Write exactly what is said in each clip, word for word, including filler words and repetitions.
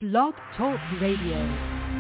Blog Talk Radio.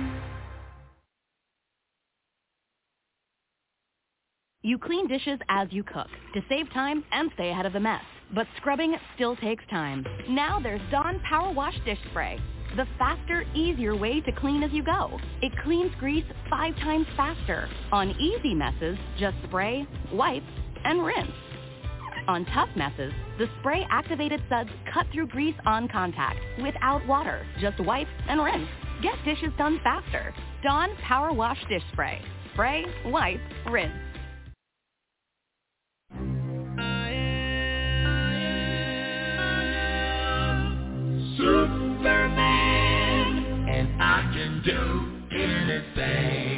You clean dishes as you cook to save time and stay ahead of the mess. But scrubbing still takes time. Now there's Dawn Power Wash Dish Spray, the faster, easier way to clean as you go. It cleans grease five times faster. On easy messes, just spray, wipe, and rinse. On tough messes, the spray-activated suds cut through grease on contact without water. Just wipe and rinse. Get dishes done faster. Dawn Power Wash Dish Spray. Spray, wipe, rinse. Superman, and I can do anything.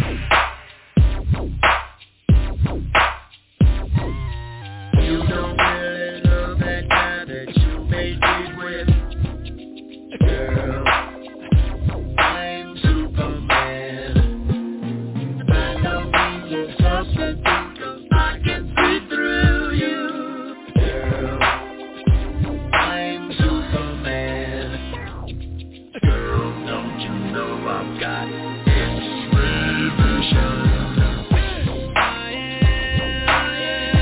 You don't really know that guy that you made me with, girl. I'm Superman. I know means it's something, 'cause I can see through you, girl. I'm Superman. Girl, don't you know I've got X-ray vision? I am, I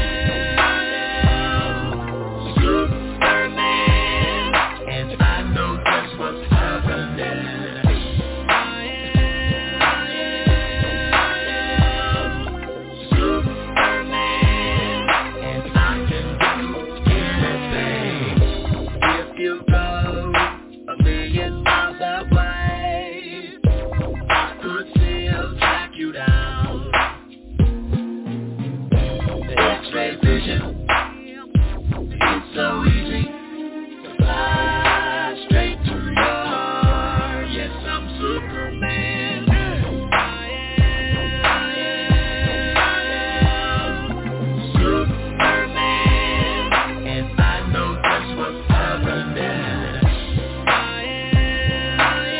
am Superman, and I know just what's happening. I am, I am Superman, and I can do anything. If you go a million miles away, I could still track you down. The X-ray vision, it's so easy to fly straight to your heart. Yes, I'm Superman. I am, I am Superman, and I know just what's happening. I am,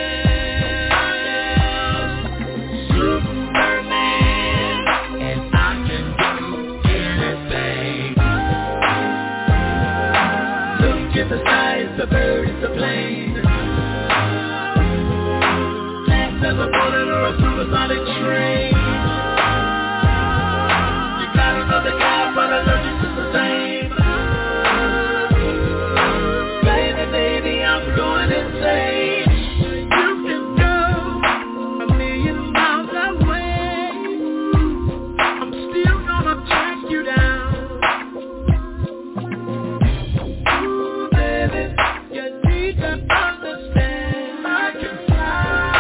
I am Superman, and I can do anything. Look at the sky, it's a bird, it's a plane. Fast as a bullet or a supersonic train. You got another guy, but allergic to the same. Baby, baby, I'm going insane. You can go a million miles away, I'm still gonna track you down. Ooh, baby, you need to understand I can fly.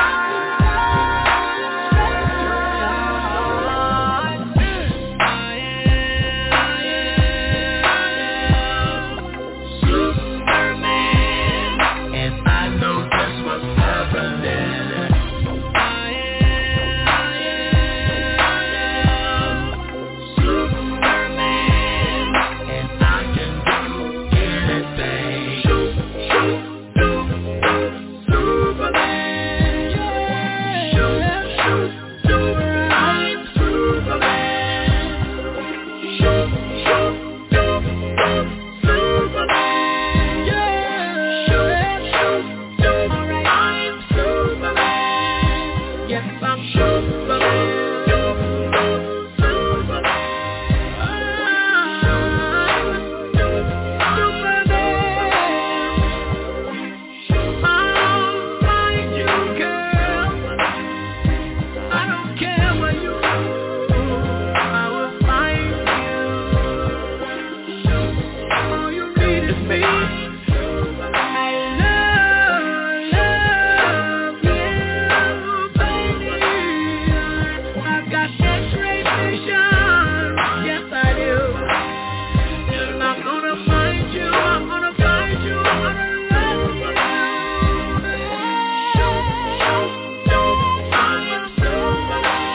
I am, I am Superman, and I know just what's happening. I am, I am Superman, and I can do anything. Shoot, shoot, shoot, Superman. Shoot, shoot, shoot, I'm Superman. Shoot, shoot, shoot, shoot, Superman. Shoot, shoot, shoot, I'm Superman. Yes, I'm Superman. Superman. Superman. I'll find you, girl. I don't care what you do, I will find you. All you need is me. I love, love you, baby. I've got X-ray vision, yes I do. And I'm gonna find you, I'm gonna find you, I'm gonna love you. I'm Superman.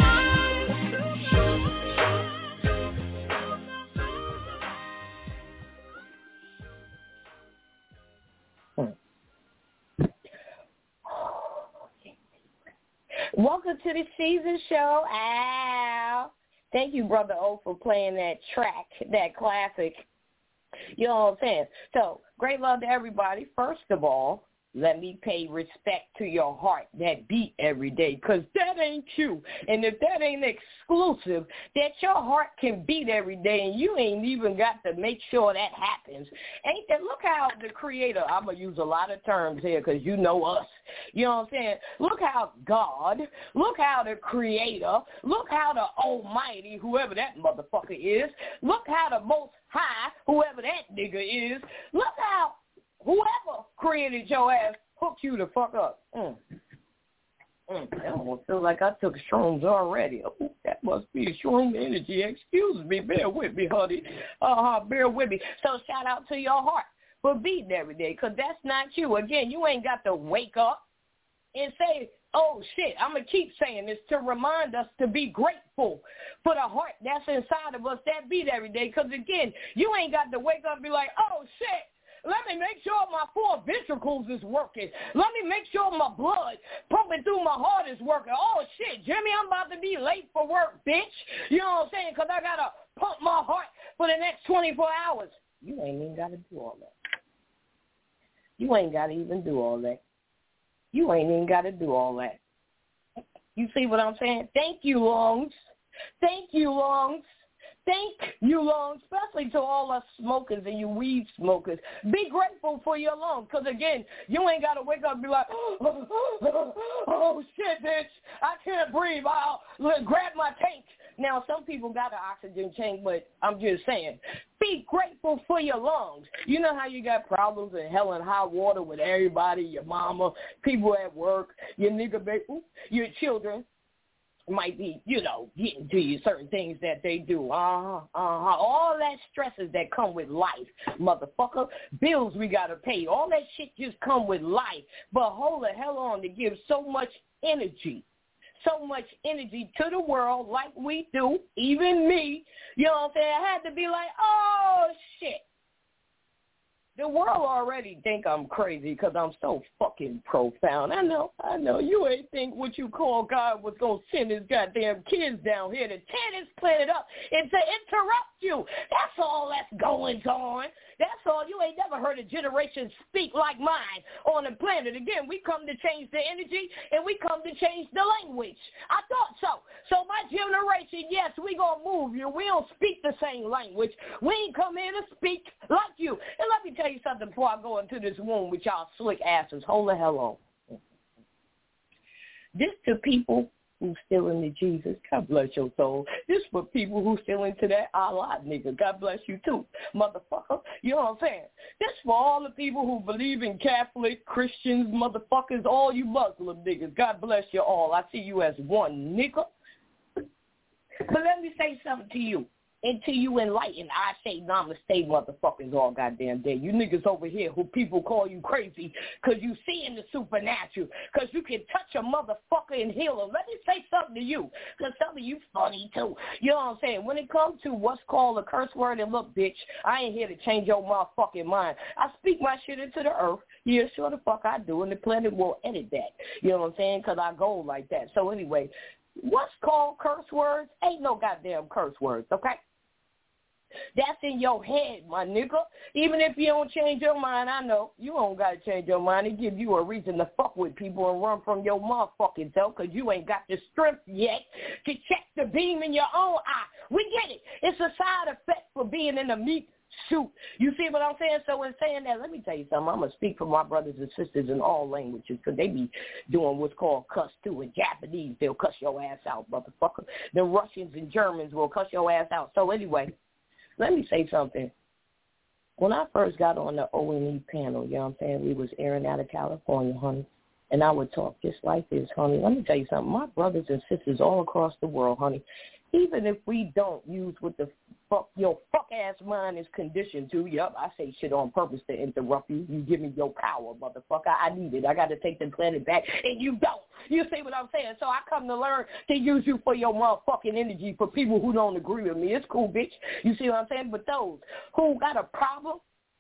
Welcome to the season show. Ow. Thank you, Brother O, for playing that track, that classic. You know what I'm saying? So, great love to everybody. First of all, let me pay respect to your heart that beat every day, because that ain't you. And if that ain't exclusive, that your heart can beat every day and you ain't even got to make sure that happens. Ain't that, look how the Creator, I'm going to use a lot of terms here because you know us. You know what I'm saying? Look how God, look how the Creator, look how the Almighty, whoever that motherfucker is, look how the Most High, whoever that nigga is, look how whoever created your ass hooked you the fuck up. Mm. Mm. I almost feel like I took shrooms already. Oh, that must be a shroom energy. Excuse me. Bear with me, honey. Uh-huh, bear with me. So shout out to your heart for beating every day, because that's not you. Again, you ain't got to wake up and say, oh, shit, I'm going to keep saying this to remind us to be grateful for the heart that's inside of us that beat every day. Because, again, you ain't got to wake up and be like, oh, shit. Let me make sure my four ventricles is working. Let me make sure my blood pumping through my heart is working. Oh, shit, Jimmy, I'm about to be late for work, bitch. You know what I'm saying? Because I got to pump my heart for the next twenty-four hours. You ain't even got to do all that. You ain't got to even do all that. You ain't even got to do all that. You see what I'm saying? Thank you, lungs. Thank you, lungs. Thank you, lungs, especially to all us smokers and you weed smokers. Be grateful for your lungs, because, again, you ain't got to wake up and be like, oh, oh, oh, shit, bitch, I can't breathe. I'll grab my tank. Now, some people got an oxygen tank, but I'm just saying, be grateful for your lungs. You know how you got problems in hell and high water with everybody, your mama, people at work, your nigga, baby, your children. Might be, you know, getting to you certain things that they do. Uh-huh, uh-huh. All that stresses that come with life, motherfucker. Bills we got to pay. All that shit just come with life. But hold the hell on to give so much energy, so much energy to the world like we do, even me. You know what I'm saying? I had to be like, oh, shit. The world already think I'm crazy because I'm so fucking profound. I know, I know. You ain't think what you call God was going to send his goddamn kids down here to tear this planet up and to interrupt you. That's all that's going on. That's all. You ain't never heard a generation speak like mine on the planet. Again, we come to change the energy and we come to change the language. I thought so. So my generation, yes, we going to move you. We don't speak the same language. We ain't come here to speak like you. And let me tell you something before I go into this womb with y'all slick asses. Hold the hell on. This to people who still into Jesus. God bless your soul. This for people who still into that Allah nigga. God bless you too, motherfucker. You know what I'm saying? This for all the people who believe in Catholic, Christians, motherfuckers, all you Muslim niggas. God bless you all. I see you as one nigga. But let me say something to you. Until you enlighten, I say namaste, motherfuckers, all goddamn day. You niggas over here who people call you crazy because you see in the supernatural, because you can touch a motherfucker and heal him. Let me say something to you, because some of you funny, too. You know what I'm saying? When it comes to what's called a curse word, and look, bitch, I ain't here to change your motherfucking mind. I speak my shit into the earth. Yeah, sure the fuck I do, and the planet will edit that. You know what I'm saying? Because I go like that. So anyway, what's called curse words ain't no goddamn curse words, okay? That's in your head, my nigga. Even if you don't change your mind, I know you don't got to change your mind. It give you a reason to fuck with people and run from your motherfucking self because you ain't got the strength yet to check the beam in your own eye. We get it. It's a side effect for being in a meat suit. You see what I'm saying? So in saying that, let me tell you something. I'm going to speak for my brothers and sisters in all languages because they be doing what's called cuss too. In Japanese, they'll cuss your ass out, motherfucker. The Russians and Germans will cuss your ass out. So anyway, let me say something. When I first got on the O N E panel, you know what I'm saying, we was airing out of California, honey, and I would talk just like this, honey. Let me tell you something. My brothers and sisters all across the world, honey, even if we don't use what the fuck your fuck-ass mind is conditioned to, yep, I say shit on purpose to interrupt you. You give me your power, motherfucker. I need it. I got to take the planet back, and you don't. You see what I'm saying? So I come to learn to use you for your motherfucking energy for people who don't agree with me. It's cool, bitch. You see what I'm saying? But those who got a problem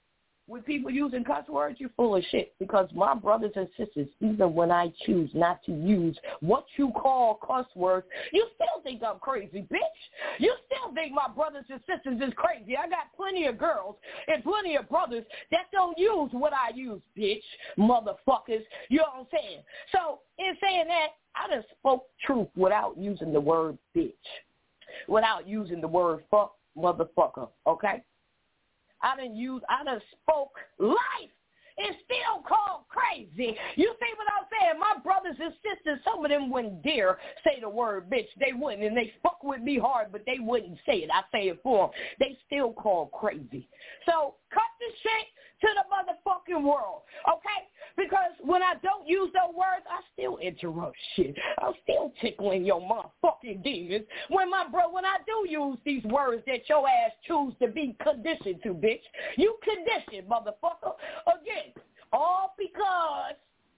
with people using cuss words, you're full of shit. Because my brothers and sisters, even when I choose not to use what you call cuss words, you still think I'm crazy, bitch. You still think my brothers and sisters is crazy. I got plenty of girls and plenty of brothers that don't use what I use, bitch, motherfuckers. You know what I'm saying? So in saying that, I just spoke truth without using the word bitch, without using the word fuck, motherfucker, okay? I done use, I done spoke life. It's still called crazy. You see what I'm saying? My brothers and sisters, some of them wouldn't dare say the word bitch. They wouldn't, and they fuck with me hard, but they wouldn't say it. I say it for them. They still call crazy. So cut the shit to the motherfucking world, okay? Because when I don't use those words, I still interrupt shit. I'm still tickling your motherfucking demons. When my bro, when I do use these words that your ass choose to be conditioned to, bitch, you conditioned, motherfucker. Again, all because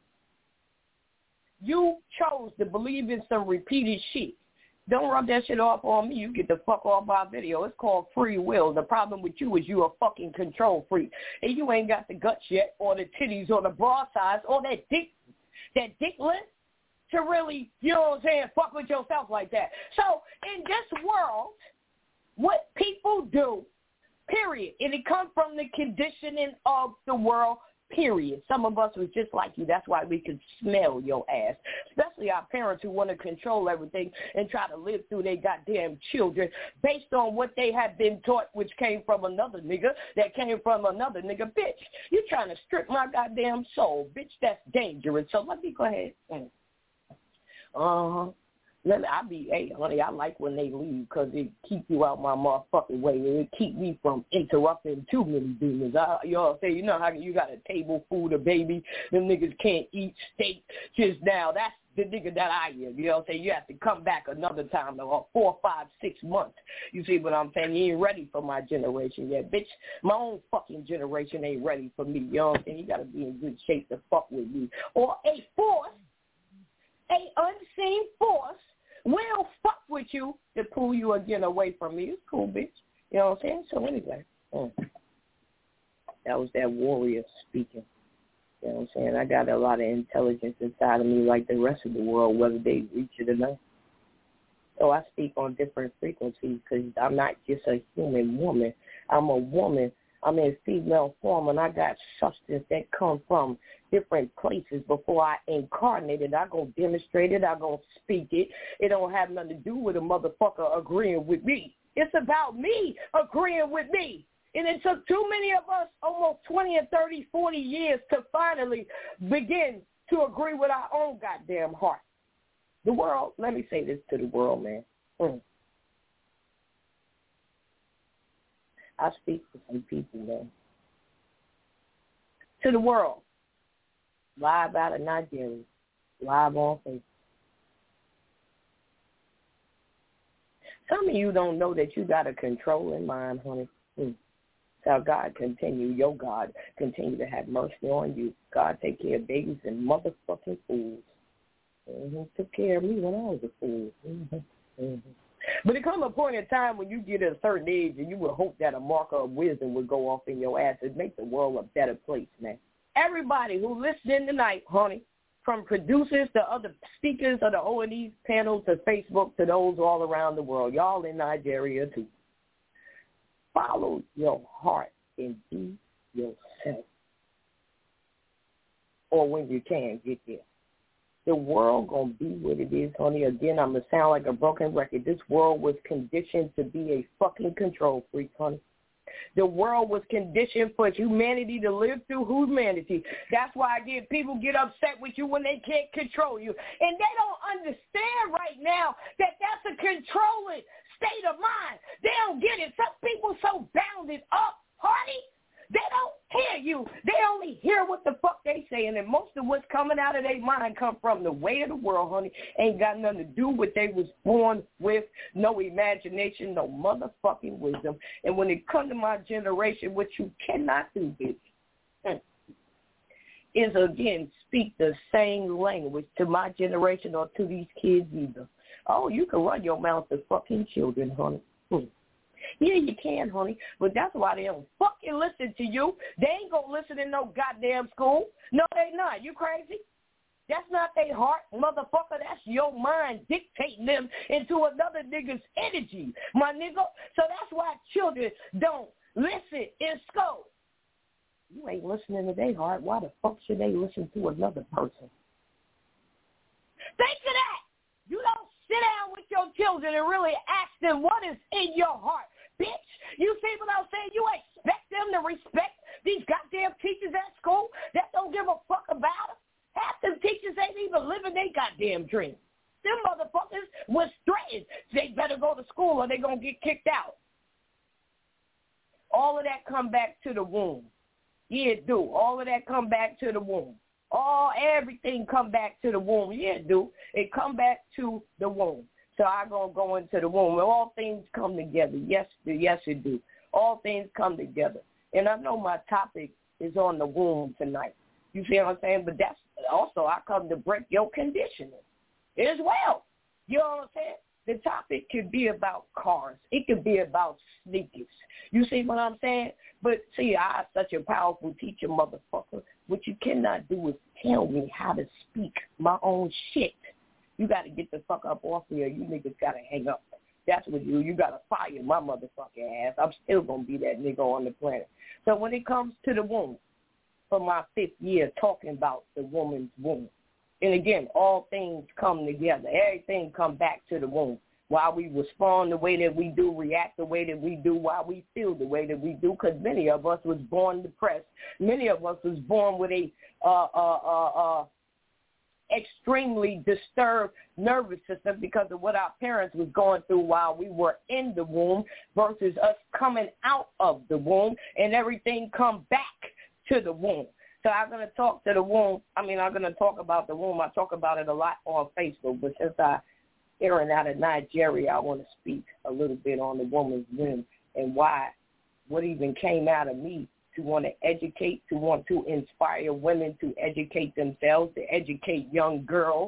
you chose to believe in some repeated shit. Don't rub that shit off on me. You get the fuck off my video. It's called free will. The problem with you is you a fucking control freak. And you ain't got the guts yet or the titties or the bra size or that dick, that dick list to really, you know what I'm saying, fuck with yourself like that. So in this world, what people do, period, and it comes from the conditioning of the world, period. Some of us was just like you. That's why we could smell your ass, especially our parents who want to control everything and try to live through their goddamn children based on what they have been taught, which came from another nigga that came from another nigga. Bitch, you trying to strip my goddamn soul. Bitch, that's dangerous. So let me go ahead. Uh-huh. Let me, I be, hey, honey, I like when they leave because it keep you out my motherfucking way. It keep me from interrupting too many demons. I, you know what I'm saying? You know how you got a table food a baby. Them niggas can't eat steak just now. That's the nigga that I am. You know what I'm saying? You have to come back another time or four, five, six months. You see what I'm saying? You ain't ready for my generation yet. Bitch, my own fucking generation ain't ready for me. You know what I'm saying? You got to be in good shape to fuck with me. Or a force, a unseen force, will fuck with you to pull you again away from me. It's cool, bitch. You know what I'm saying? So anyway, mm, that was that warrior speaking. You know what I'm saying? I got a lot of intelligence inside of me like the rest of the world, whether they reach it or not. So I speak on different frequencies because I'm not just a human woman. I'm a woman. I'm in female form, and I got substance that comes from different places before I incarnate it. I go demonstrate it. I go speak it. It don't have nothing to do with a motherfucker agreeing with me. It's about me agreeing with me. And it took too many of us almost twenty and thirty, forty years to finally begin to agree with our own goddamn heart. The world, let me say this to the world, man. Mm. I speak to some people, man. To the world. Live out of Nigeria. Live on Facebook. Some of you don't know that you got a controlling mind, honey. Hmm. How God continue, your God continue to have mercy on you. God take care of babies and motherfucking fools. Mm-hmm. Took care of me when I was a fool. Mm-hmm. Mm-hmm. But it come a point in time when you get at a certain age and you would hope that a marker of wisdom would go off in your ass and make the world a better place, man. Everybody who listened tonight, honey, from producers to other speakers of the O and E panels to Facebook to those all around the world, y'all in Nigeria too. Follow your heart and be yourself. Or when you can, get there. The world going to be what it is, honey. Again, I'm going to sound like a broken record. This world was conditioned to be a fucking control freak, honey. The world was conditioned for humanity to live through humanity. That's why, again, people get upset with you when they can't control you. And they don't understand right now that that's a controlling state of mind. They don't get it. Some people so bounded up, honey. They don't hear you. They only hear what the fuck they saying, and most of what's coming out of their mind come from the way of the world, honey. Ain't got nothing to do with they was born with, no imagination, no motherfucking wisdom. And when it comes to my generation, what you cannot do, bitch, is, again, speak the same language to my generation or to these kids either. Oh, you can run your mouth to fucking children, honey. Hmm. Yeah, you can, honey, but that's why they don't fucking listen to you. They ain't gonna listen in no goddamn school. No, they not. You crazy? That's not their heart, motherfucker. That's your mind dictating them into another nigga's energy, my nigga. So that's why children don't listen in school. You ain't listening to their heart. Why the fuck should they listen to another person? Think of that. You don't sit down with your children and really ask them what is in your heart. Bitch, you see what I'm saying? You expect them to respect these goddamn teachers at school that don't give a fuck about them? Half them teachers ain't even living their goddamn dream. Them motherfuckers was threatened. They better go to school or they going to get kicked out. All of that come back to the womb. Yeah, it do. All of that come back to the womb. All, everything come back to the womb. Yeah, it do. It come back to the womb. So I going to go into the womb. All things come together. Yes, yes, it do. All things come together. And I know my topic is on the womb tonight. You see what I'm saying? But that's also, I come to break your conditioning as well. You know what I'm saying? The topic could be about cars. It could be about sneakers. You see what I'm saying? But see, I'm such a powerful teacher, motherfucker. What you cannot do is tell me how to speak my own shit. You got to get the fuck up off here. You niggas got to hang up. That's what you, you got to fire my motherfucking ass. I'm still going to be that nigga on the planet. So when it comes to the womb, for my fifth year talking about the woman's womb. And again, all things come together. Everything come back to the womb. Why we respond the way that we do, react the way that we do, why we feel the way that we do, because many of us was born depressed. Many of us was born with a uh, uh, uh, uh, extremely disturbed nervous system because of what our parents was going through while we were in the womb versus us coming out of the womb, and everything come back to the womb. So I'm going to talk to the womb. I mean, I'm going to talk about the womb. I talk about it a lot on Facebook, but since I'm airing out of Nigeria, I want to speak a little bit on the woman's womb and why, what even came out of me to want to educate, to want to inspire women to educate themselves, to educate young girls.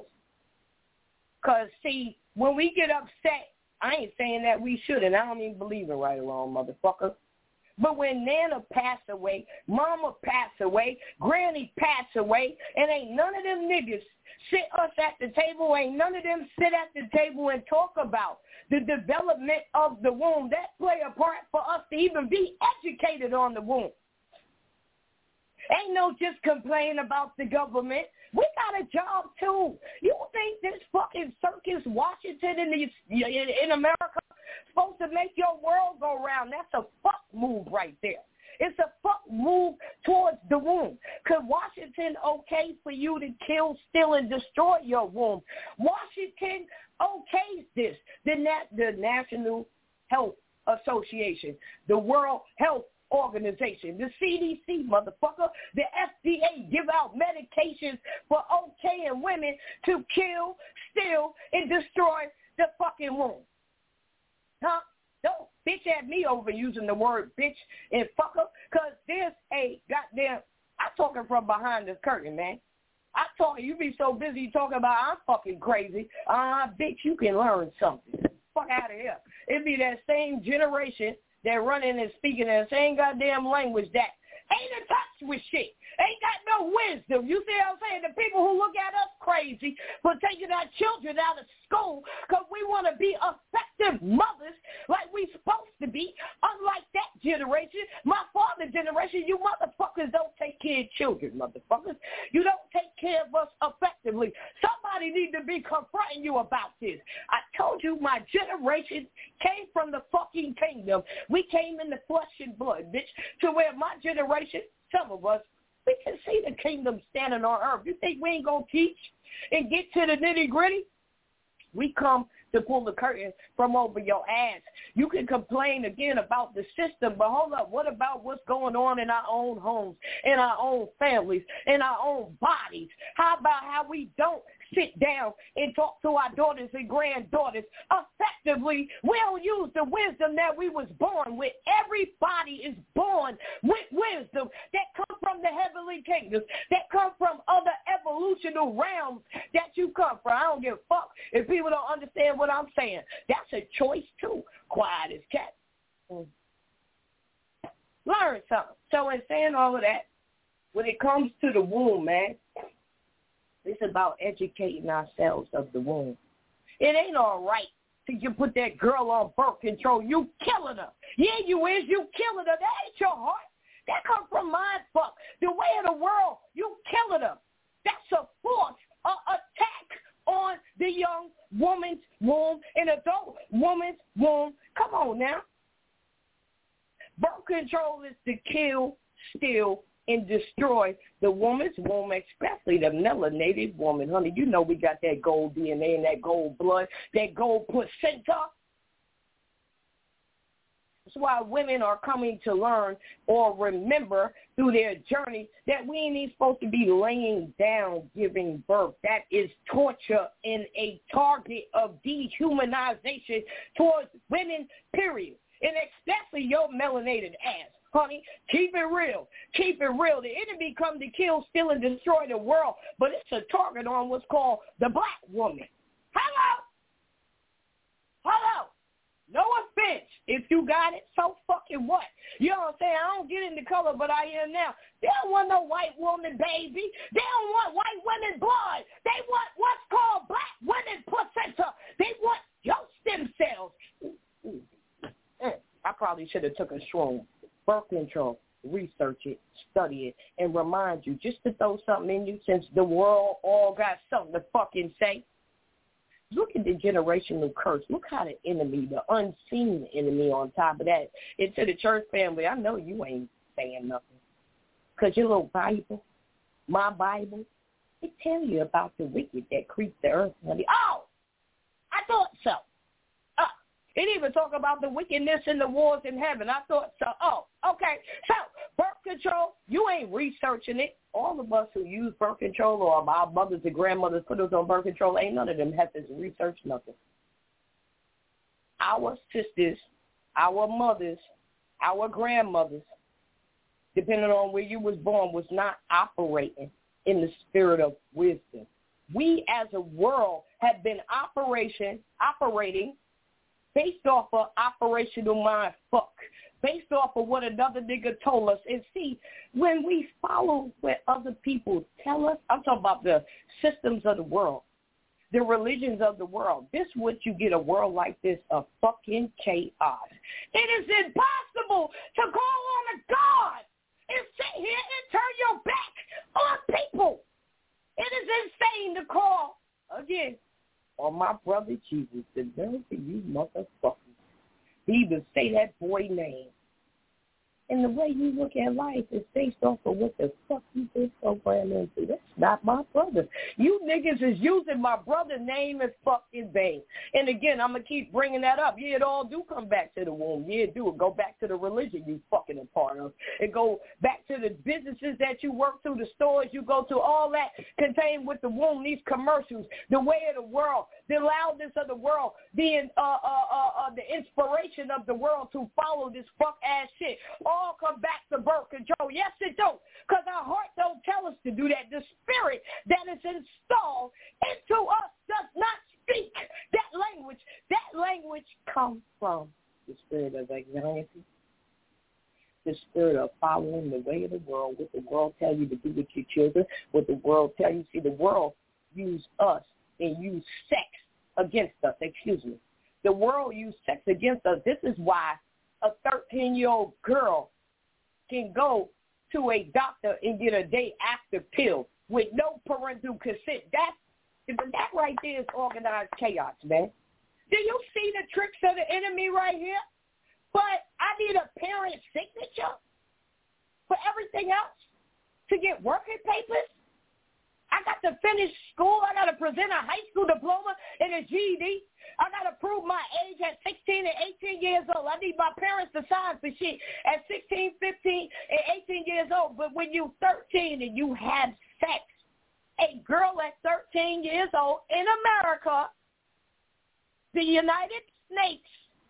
Because, see, when we get upset, I ain't saying that we shouldn't. I don't even believe in right or wrong, motherfucker. But when Nana passed away, Mama passed away, Granny passed away, and ain't none of them niggas sit us at the table, ain't none of them sit at the table and talk about the development of the womb. That play a part for us to even be educated on the womb. Ain't no just complain about the government. We got a job, too. You think this fucking Circus Washington in, the, in America supposed to make your world go round? That's a fuck move right there. It's a fuck move towards the womb. Because Washington okay for you to kill, steal, and destroy your womb. Washington okays this. The, Nat- the National Health Association, the World Health Organization, the C D C, motherfucker, the F D A give out medications for okaying women to kill, steal, and destroy the fucking womb. Huh? Don't bitch at me over using the word bitch and fucker, because there's a goddamn, I'm talking from behind the curtain, man. I talk, you be so busy talking about I'm fucking crazy. Ah, uh, bitch, you can learn something. Fuck out of here. It be that same generation that running and speaking that same goddamn language that ain't in touch with shit. Ain't got no wisdom. You see what I'm saying? The people who look at us crazy for taking our children out of school because we want to be effective mothers like we supposed to be. Unlike that generation, my father's generation, you motherfuckers don't take care of children, motherfuckers. You don't take care of us effectively. Somebody need to be confronting you about this. I told you my generation came from the fucking kingdom. We came in the flesh and blood, bitch, to where my generation, some of us, we can see the kingdom standing on earth. You think we ain't going to teach and get to the nitty-gritty? We come to pull the curtain from over your ass. You can complain again about the system, but hold up, what about what's going on in our own homes, in our own families, in our own bodies? How about how we don't sit down and talk to our daughters and granddaughters effectively? We don't use the wisdom that we was born with. Everybody is born with wisdom that come from the heavenly kingdoms, that come from other evolutional realms that you come from. I don't give a fuck if people don't understand what I'm saying. That's a choice too. Quiet as cat. Mm. Learn something. So in saying all of that, when it comes to the womb, man, it's about educating ourselves of the womb. It ain't all right till you put that girl on birth control. You killing her. Yeah, you is. You killing her. That ain't your heart. That comes from mind fuck. The way of the world, you killing her. That's a force, a attack on the young woman's womb, an adult woman's womb. Come on now. Birth control is to kill, steal, and destroy the woman's womb, especially the melanated woman. Honey, you know we got that gold D N A and that gold blood, that gold placenta. That's why women are coming to learn or remember through their journey that we ain't even supposed to be laying down giving birth. That is torture and a target of dehumanization towards women, period. And especially your melanated ass. Honey, keep it real. Keep it real. The enemy come to kill, steal, and destroy the world, but it's a target on what's called the black woman. Hello? Hello? No offense. If you got it, so fucking what? You know what I'm saying? I don't get into color, but I am now. They don't want no white woman, baby. They don't want white women blood. They want what's called black women placenta. They want your stem cells. Ooh, ooh. I probably should have took a shroom. Birth control, research it, study it, and remind you just to throw something in you since the world all got something to fucking say. Look at the generational curse. Look how the enemy, the unseen enemy on top of that, into the church family. I know you ain't saying nothing because your little Bible, my Bible, it tell you about the wicked that creep the earth. Honey. Oh, I thought so. It even talk about the wickedness and the wars in heaven. I thought so. Oh, okay. So birth control, you ain't researching it. All of us who use birth control or our mothers and grandmothers put us on birth control, ain't none of them have to research nothing. Our sisters, our mothers, our grandmothers, depending on where you was born, was not operating in the spirit of wisdom. We as a world have been operation, operating based off of operational mind fuck, based off of what another nigga told us. And see, when we follow what other people tell us, I'm talking about the systems of the world, the religions of the world. This is what you get a world like this, a fucking chaos. It is impossible to call on a God and sit here and turn your back on people. It is insane to call, again, on my brother Jesus, the nerve to you motherfuckers to even say that boy name. And the way you look at life is based off of what the fuck you been programmed into. That's not my brother. You niggas is using my brother's name as fucking vain. And again, I'm going to keep bringing that up. Yeah, it all do come back to the womb. Yeah, it do. It go back to the religion you fucking a part of. It go back to the businesses that you work through, the stores you go to, all that contained with the womb, these commercials, the way of the world, the loudness of the world, the, uh, uh, uh, uh, the inspiration of the world to follow this fuck-ass shit. All come back to birth control. Yes, it do, because our heart don't tell us to do that. The spirit that is installed into us does not speak that language. That language comes from the spirit of anxiety, the spirit of following the way of the world, what the world tell you to do with your children, what the world tell you. See, the world use us and use sex against us. Excuse me. The world use sex against us. This is why a thirteen-year-old girl can go to a doctor and get a day after pill with no parental consent. That, that right there is organized chaos, man. Do you see the tricks of the enemy right here? But I need a parent's signature for everything else to get working papers. I got to finish school. I got to present a high school diploma and a G E D. I got to prove my age at sixteen and eighteen years old. I need my parents to sign for shit at sixteen, fifteen, and eighteen years old. But when you're thirteen and you have sex, a girl at thirteen years old in America, the United States,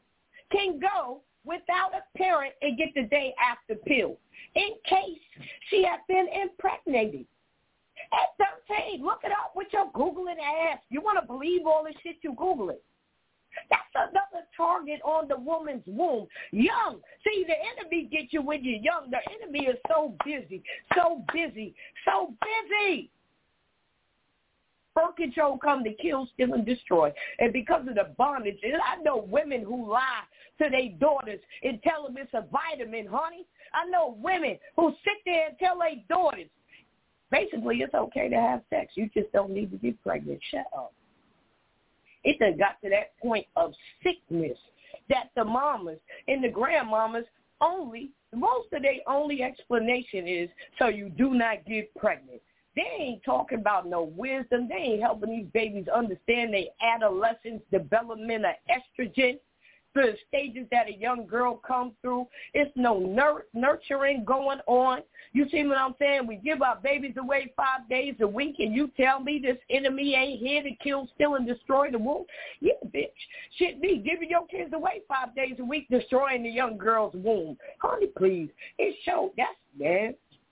can go without a parent and get the day after pill in case she has been impregnated. At thirteen, look it up with your Googling ass. You want to believe all this shit you Googling. That's another target on the woman's womb. Young. See, the enemy gets you when you're young. The enemy is so busy, so busy, so busy. Birth control come to kill, steal, and destroy. And because of the bondage, and I know women who lie to their daughters and tell them it's a vitamin, honey. I know women who sit there and tell their daughters, basically, it's okay to have sex. You just don't need to get pregnant. Shut up. It done got to that point of sickness that the mamas and the grandmamas only, most of their only explanation is so you do not get pregnant. They ain't talking about no wisdom. They ain't helping these babies understand their adolescence, development of estrogen, the stages that a young girl comes through. It's no nur- nurturing going on. You see what I'm saying? We give our babies away five days a week, and you tell me this enemy ain't here to kill, steal, and destroy the womb? Yeah, bitch. Shit me, giving your kids away five days a week, destroying the young girl's womb. Honey, please. It showed. That's, man.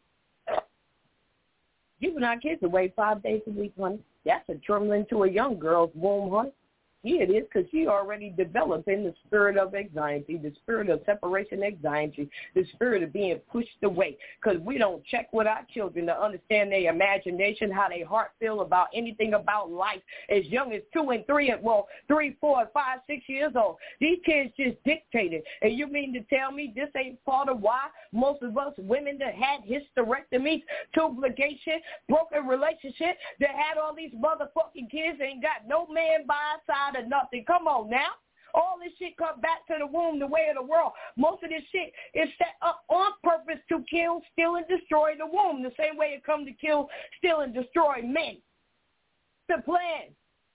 Giving our kids away five days a week, honey. That's a trembling to a young girl's womb, honey. Yeah, it is, because she already developed in the spirit of anxiety, the spirit of separation anxiety, the spirit of being pushed away, because we don't check with our children to understand their imagination, how their heart feel about anything about life as young as two and three, and well, three, four, five, six years old. These kids just dictated. And you mean to tell me this ain't part of why most of us women that had hysterectomies, tubulation, broken relationship, that had all these motherfucking kids, ain't got no man by our side or nothing. Come on now. All this shit come back to the womb, the way of the world. Most of this shit is set up on purpose to kill, steal, and destroy the womb, the same way it come to kill, steal, and destroy men. The plan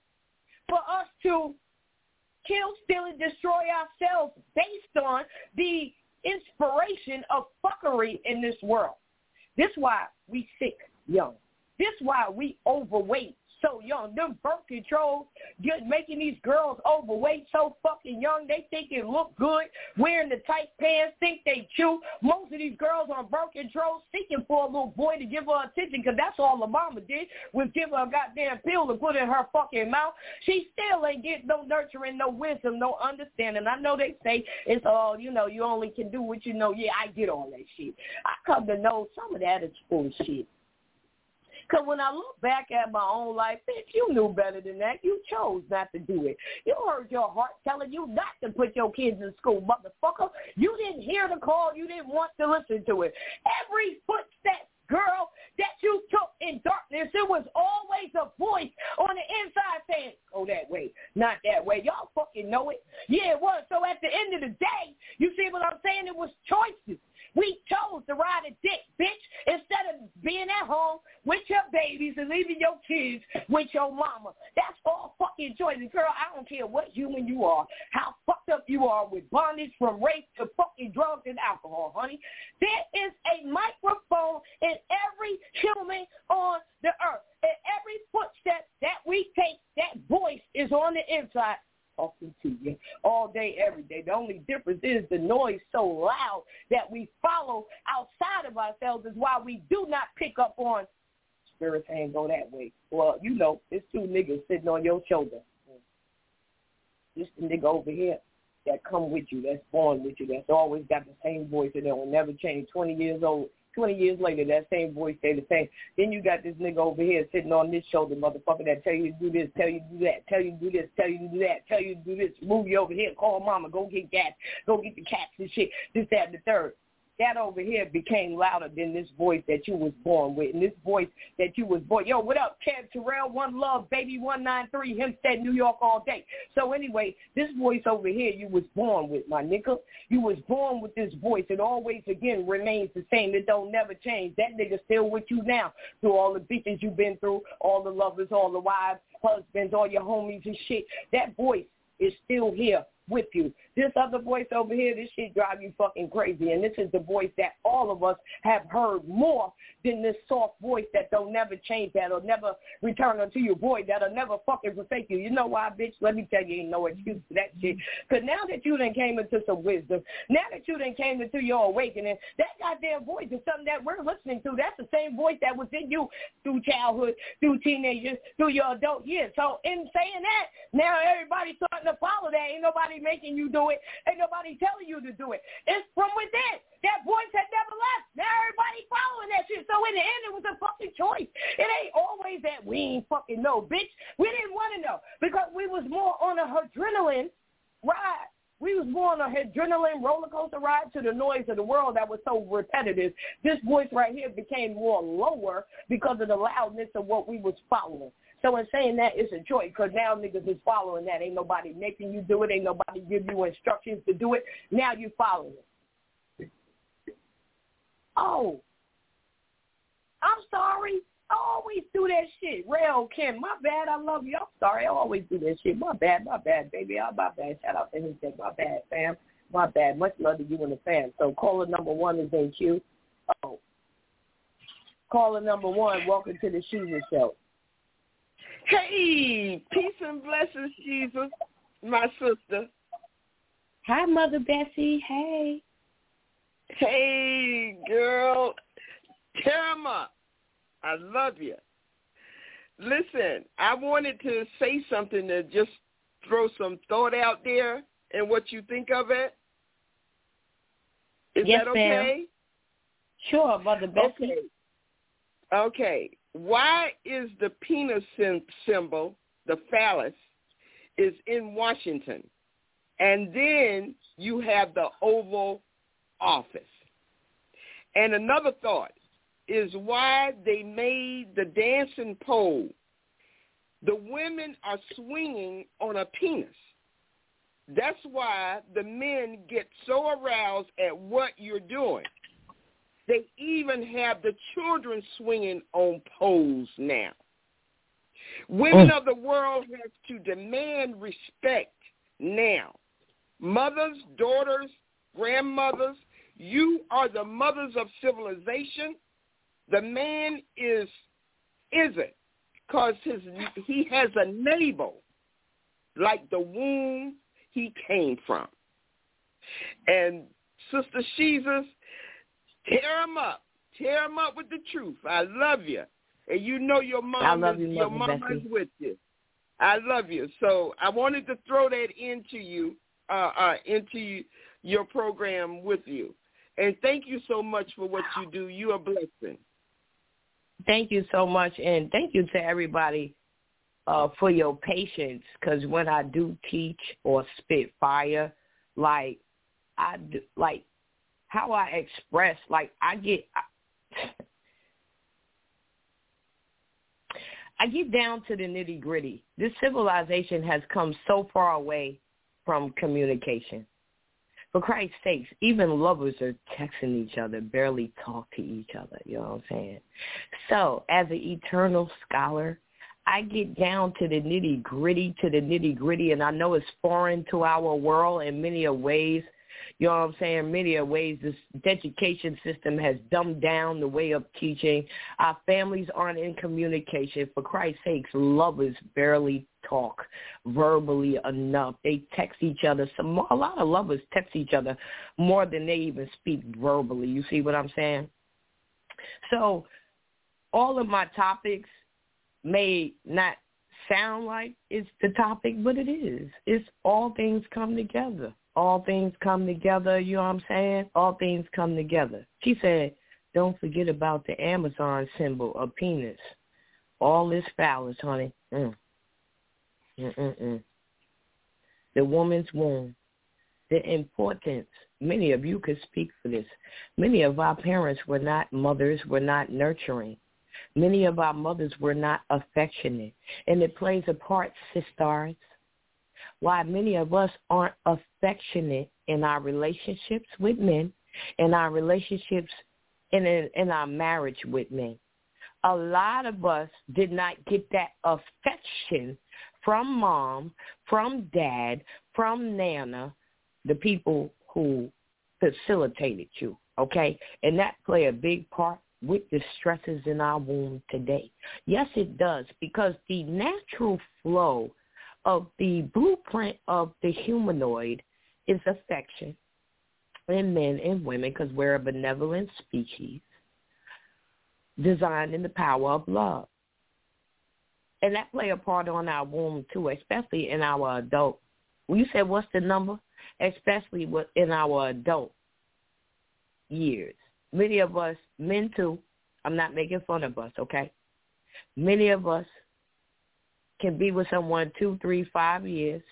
for us to kill, steal, and destroy ourselves based on the inspiration of fuckery in this world. This is why we sick young. This is why we overweight so young. Them birth controls get making these girls overweight so fucking young. They think it look good, wearing the tight pants, think they cute. Most of these girls on birth control seeking for a little boy to give her attention, because that's all the mama did, was give her a goddamn pill to put in her fucking mouth. She still ain't getting no nurturing, no wisdom, no understanding. I know they say it's all, you know, you only can do what you know. Yeah, I get all that shit. I come to know some of that is full of shit. Because when I look back at my own life, bitch, you knew better than that. You chose not to do it. You heard your heart telling you not to put your kids in school, motherfucker. You didn't hear the call. You didn't want to listen to it. Every footstep, girl, that you took in darkness, it was always a voice on the inside saying, go that way, not that way. Y'all fucking know it. Yeah, it was. So at the end of the day, you see what I'm saying? It was choices. We chose to ride a dick, bitch, instead of being at home with your babies and leaving your kids with your mama. That's all fucking choices. Girl, I don't care what human you are, how fucked up you are with bondage from rape to fucking drugs and alcohol, honey. There is a microphone in every human on the earth. And every footstep that we take, that voice is on the inside. Talking to you all day, every day. The only difference is the noise so loud that we follow outside of ourselves is why we do not pick up on spirits ain't go that way. Well, you know, there's two niggas sitting on your shoulder. This the nigga over here that come with you, that's born with you, that's always got the same voice and that will never change. Twenty years old, twenty years later, that same voice stay the same. Then you got this nigga over here sitting on this shoulder, motherfucker, that tell you to do this, tell you to do that, tell you to do this, tell you to do that, tell you to do this, move you over here, call mama, go get gas, go get the cats and shit, this, that, and the third. That over here became louder than this voice that you was born with. And this voice that you was born. Yo, what up, Kev Terrell? One Love, baby, one nine three, Hempstead, New York all day. So anyway, this voice over here you was born with, my nigga. You was born with this voice. It always, again, remains the same. It don't never change. That nigga still with you now through all the bitches you've been through, all the lovers, all the wives, husbands, all your homies and shit. That voice is still here with you. This other voice over here, this shit drive you fucking crazy. And this is the voice that all of us have heard more than this soft voice that don't never change, that'll never return unto your void, that'll never fucking forsake you. You know why, bitch? Let me tell you, ain't no excuse for that shit. Because now that you done came into some wisdom, now that you done came into your awakening, that goddamn voice is something that we're listening to. That's the same voice that was in you through childhood, through teenagers, through your adult years. So in saying that, now everybody's starting to follow that. Ain't nobody making you do it. Ain't nobody telling you to do it. It's from within. That voice had never left. Now everybody following that shit. So in the end, it was a fucking choice. It ain't always that we ain't fucking know, bitch. We didn't want to know because we was more on a adrenaline ride. We was more on a adrenaline roller coaster ride to the noise of the world that was so repetitive. This voice right here became more lower because of the loudness of what we was following. So in saying that, it's a choice because now niggas is following that. Ain't nobody making you do it. Ain't nobody give you instructions to do it. Now you following it. Oh, I'm sorry. I always do that shit. Rail Kim, my bad. I love you. I'm sorry. I always do that shit. My bad. My bad, baby. I'm my bad. Shout out to him. My bad, fam. My bad. Much love to you and the fam. So caller number one is in queue. Oh, caller number one. Welcome to the Sheila Show. Hey, peace and blessings, Jesus, my sister. Hi, Mother Bessie. Hey. Hey, girl. Tear 'em up. I love you. Listen, I wanted to say something to just throw some thought out there and what you think of it. Is yes, that okay? Ma'am. Sure, Mother Bessie. Okay. Okay. Why is the penis symbol, the phallus, is in Washington? And then you have the Oval Office. And another thought is why they made the dancing pole. The women are swinging on a penis. That's why the men get so aroused at what you're doing. They even have the children swinging on poles now. Women oh. of the world have to demand respect now. Mothers, daughters, grandmothers, you are the mothers of civilization. The man is, isn't, because his he has a navel like the womb he came from. And Sister Jesus, tear him up. Tear him up with the truth. I love you. And you know your mom is, you, your mom is with you. I love you. So I wanted to throw that into you, uh, uh, into your program with you. And thank you so much for what you do. You are a blessing. Thank you so much, and thank you to everybody uh, for your patience, because when I do teach or spit fire, like, I do, like, how I express, like, I get, I, I get down to the nitty-gritty. This civilization has come so far away from communication. For Christ's sakes, even lovers are texting each other, barely talk to each other, you know what I'm saying? So, as an eternal scholar, I get down to the nitty-gritty, to the nitty-gritty, and I know it's foreign to our world in many ways. You know what I'm saying? Many ways, this education system has dumbed down the way of teaching. Our families aren't in communication. For Christ's sakes, lovers barely talk verbally enough. They text each other. Some, a lot of lovers text each other more than they even speak verbally. You see what I'm saying? So all of my topics may not sound like it's the topic, but it is. It's all things come together. All things come together, you know what I'm saying? All things come together. She said, don't forget about the Amazon symbol of penis. All this phallus, honey. Mm. Mm-mm-mm. The woman's womb. The importance. Many of you could speak for this. Many of our parents were not mothers, were not nurturing. Many of our mothers were not affectionate. And it plays a part, sisters. Why many of us aren't affectionate in our relationships with men, in our relationships, in, in our marriage with men. a lot of us did not get that affection from mom, from dad, from Nana, the people who facilitated you, okay? And that play a big part with the stresses in our womb today. Yes, it does, because the natural flow of the blueprint of the humanoid is affection in men and women, because we're a benevolent species designed in the power of love. And that play a part on our womb, too, especially in our adult. When you said, what's the number? Especially in our adult years. Many of us, men too, I'm not making fun of us, okay? Many of us can be with someone two, three, five years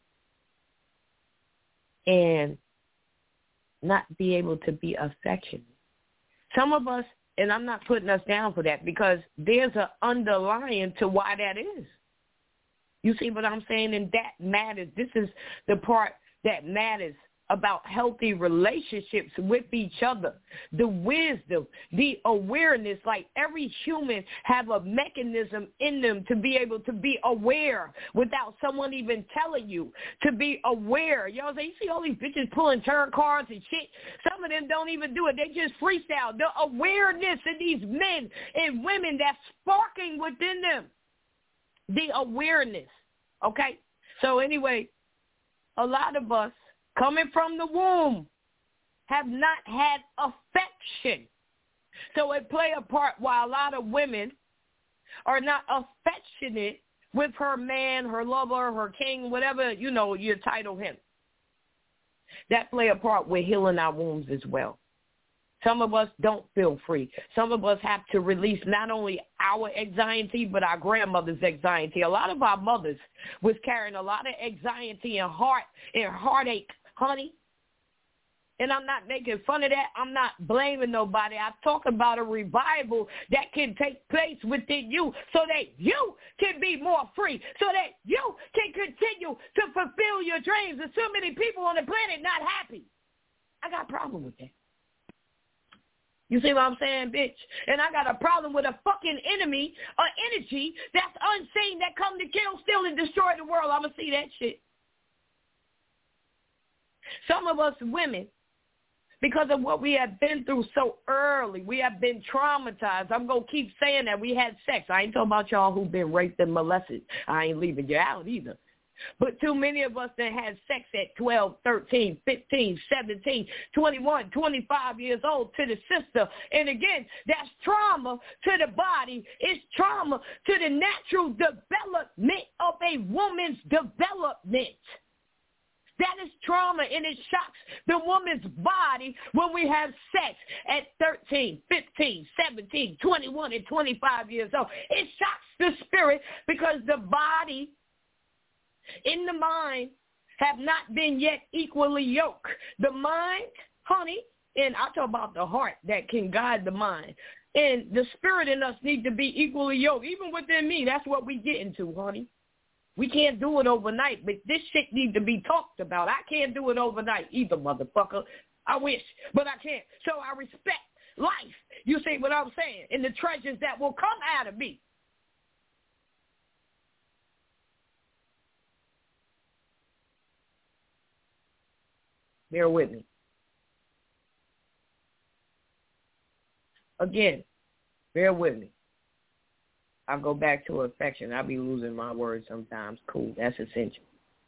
and not be able to be affectionate. Some of us, and I'm not putting us down for that, because there's an underlying to why that is. You see what I'm saying? And that matters. This is the part that matters about healthy relationships with each other. The wisdom, the awareness, like every human have a mechanism in them to be able to be aware without someone even telling you to be aware. You know what I'm saying? You see all these bitches pulling turn cards and shit. Some of them don't even do it. They just freestyle. The awareness in these men and women that's sparking within them. The awareness. Okay? So anyway, a lot of us coming from the womb have not had affection. So it play a part why a lot of women are not affectionate with her man, her lover, her king, whatever, you know, you title him. That play a part with healing our wombs as well. Some of us don't feel free. Some of us have to release not only our anxiety, but our grandmother's anxiety. A lot of our mothers was carrying a lot of anxiety and heart and heartache, honey. And I'm not making fun of that. I'm not blaming nobody. I talk about a revival that can take place within you so that you can be more free, so that you can continue to fulfill your dreams. There's so many people on the planet not happy. I got a problem with that. You see what I'm saying, bitch? And I got a problem with a fucking enemy, an energy that's unseen that come to kill, steal, and destroy the world. I'm going to see that shit. Some of us women, because of what we have been through so early, we have been traumatized. I'm going to keep saying that. We had sex. I ain't talking about y'all who've been raped and molested. I ain't leaving you out either. But too many of us that had sex at twelve, thirteen, fifteen, seventeen, twenty-one, twenty-five years old to the sister. And again, that's trauma to the body. It's trauma to the natural development of a woman's development. That is trauma, and it shocks the woman's body when we have sex at thirteen, fifteen, seventeen, twenty-one, and twenty-five years old. It shocks the spirit because the body in the mind have not been yet equally yoked. The mind, honey, and I talk about the heart that can guide the mind, and the spirit in us need to be equally yoked. Even within me, that's what we get into, honey. We can't do it overnight, but this shit needs to be talked about. I can't do it overnight either, motherfucker. I wish, but I can't. So I respect life. You see what I'm saying? And the treasures that will come out of me. Bear with me. Again, bear with me. I'll go back to affection. I'll be losing my words sometimes. Cool. That's essential.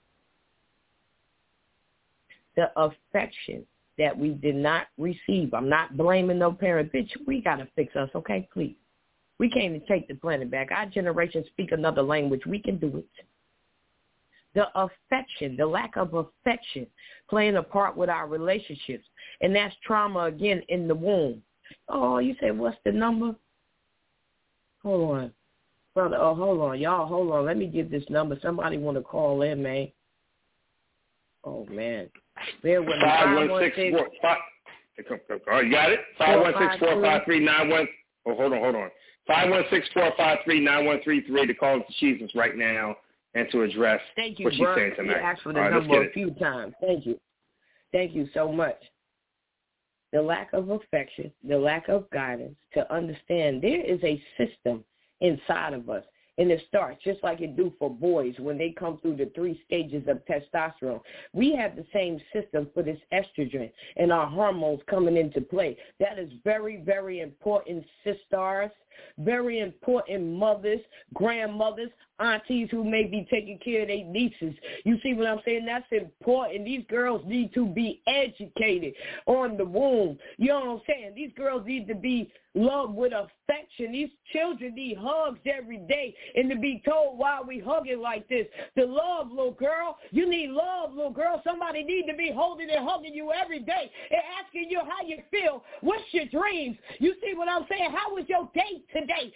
The affection that we did not receive. I'm not blaming no parent. Bitch, we got to fix us, okay? Please. We can't even take the planet back. Our generation speak another language. We can do it. The affection, the lack of affection playing a part with our relationships. And that's trauma, again, in the womb. Oh, you say, what's the number? Hold on. Brother, oh, hold on. Y'all, hold on. Let me get this number. Somebody want to call in, man. Oh, man. Bear with me. five one six four five Oh, you got it? five one six, four five three, nine one Oh, hold on, hold on. five one six, four five three, nine one three three to call to Jesus right now and to address Thank you, what she's bro. saying tonight. You asked for the right, number a few times. Thank you. Thank you so much. the lack of affection, the lack of guidance, to understand there is a system inside of us. And it starts just like it do for boys when they come through the three stages of testosterone. We have the same system for this estrogen and our hormones coming into play. That is very, very important, sisters, very important, mothers, grandmothers, aunties who may be taking care of their nieces. You see what I'm saying? That's important. These girls need to be educated on the womb. You know what I'm saying? These girls need to be loved with affection. These children need hugs every day, and to be told why we hugging like this. The love, little girl. You need love, little girl. Somebody need to be holding and hugging you every day and asking you how you feel. What's your dreams? You see what I'm saying? How was your day today?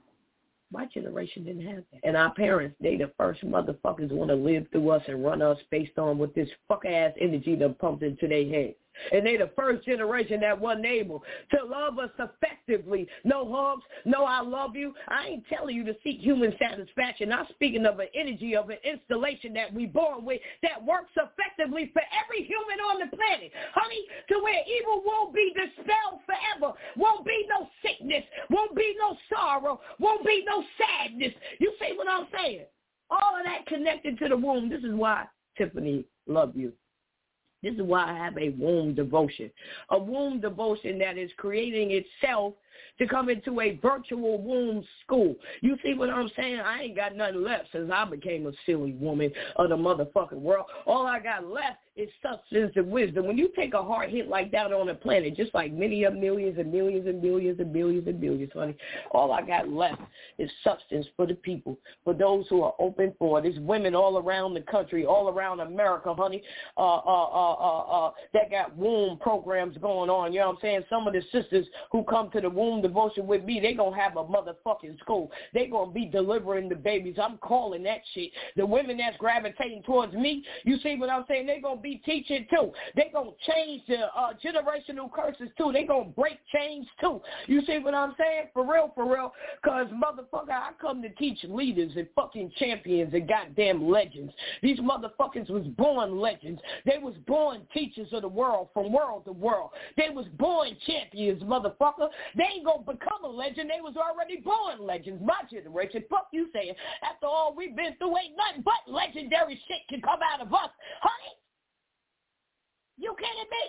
My generation didn't have that. And our parents, they the first motherfuckers want to live through us and run us based on what this fuck-ass energy that pumped into their head. And they the first generation that wasn't able to love us effectively. No hugs, no I love you. I ain't telling you to seek human satisfaction. I'm speaking of an energy, of an installation that we born with that works effectively for every human on the planet. Honey, to where evil won't be dispelled forever. Won't be no sickness. Won't be no sorrow. Won't be no sadness. You see what I'm saying? All of that connected to the womb. This is why, Tiffany, love you. This is why I have a womb devotion, a womb devotion that is creating itself to come into a virtual womb school. You see what I'm saying? I ain't got nothing left since I became a silly woman of the motherfucking world. All I got left is substance and wisdom. When you take a hard hit like that on the planet, just like many of millions and millions and millions and billions and billions, honey, all I got left is substance for the people, for those who are open for it. There's women all around the country, all around America, honey, uh, uh, uh, uh, uh, that got womb programs going on. You know what I'm saying? Some of the sisters who come to the womb devotion with me, they going to have a motherfucking school. They going to be delivering the babies. I'm calling that shit. The women that's gravitating towards me, you see what I'm saying? They going to be teaching too. They going to change the uh, generational curses too. They going to break chains too. You see what I'm saying? For real, for real. Because, motherfucker, I come to teach leaders and fucking champions and goddamn legends. These motherfuckers was born legends. They was born teachers of the world from world to world. They was born champions, motherfucker. They ain't going to become a legend. They was already born legends. My generation, fuck you saying, after all we've been through, ain't nothing but legendary shit can come out of us. Honey, you kidding me?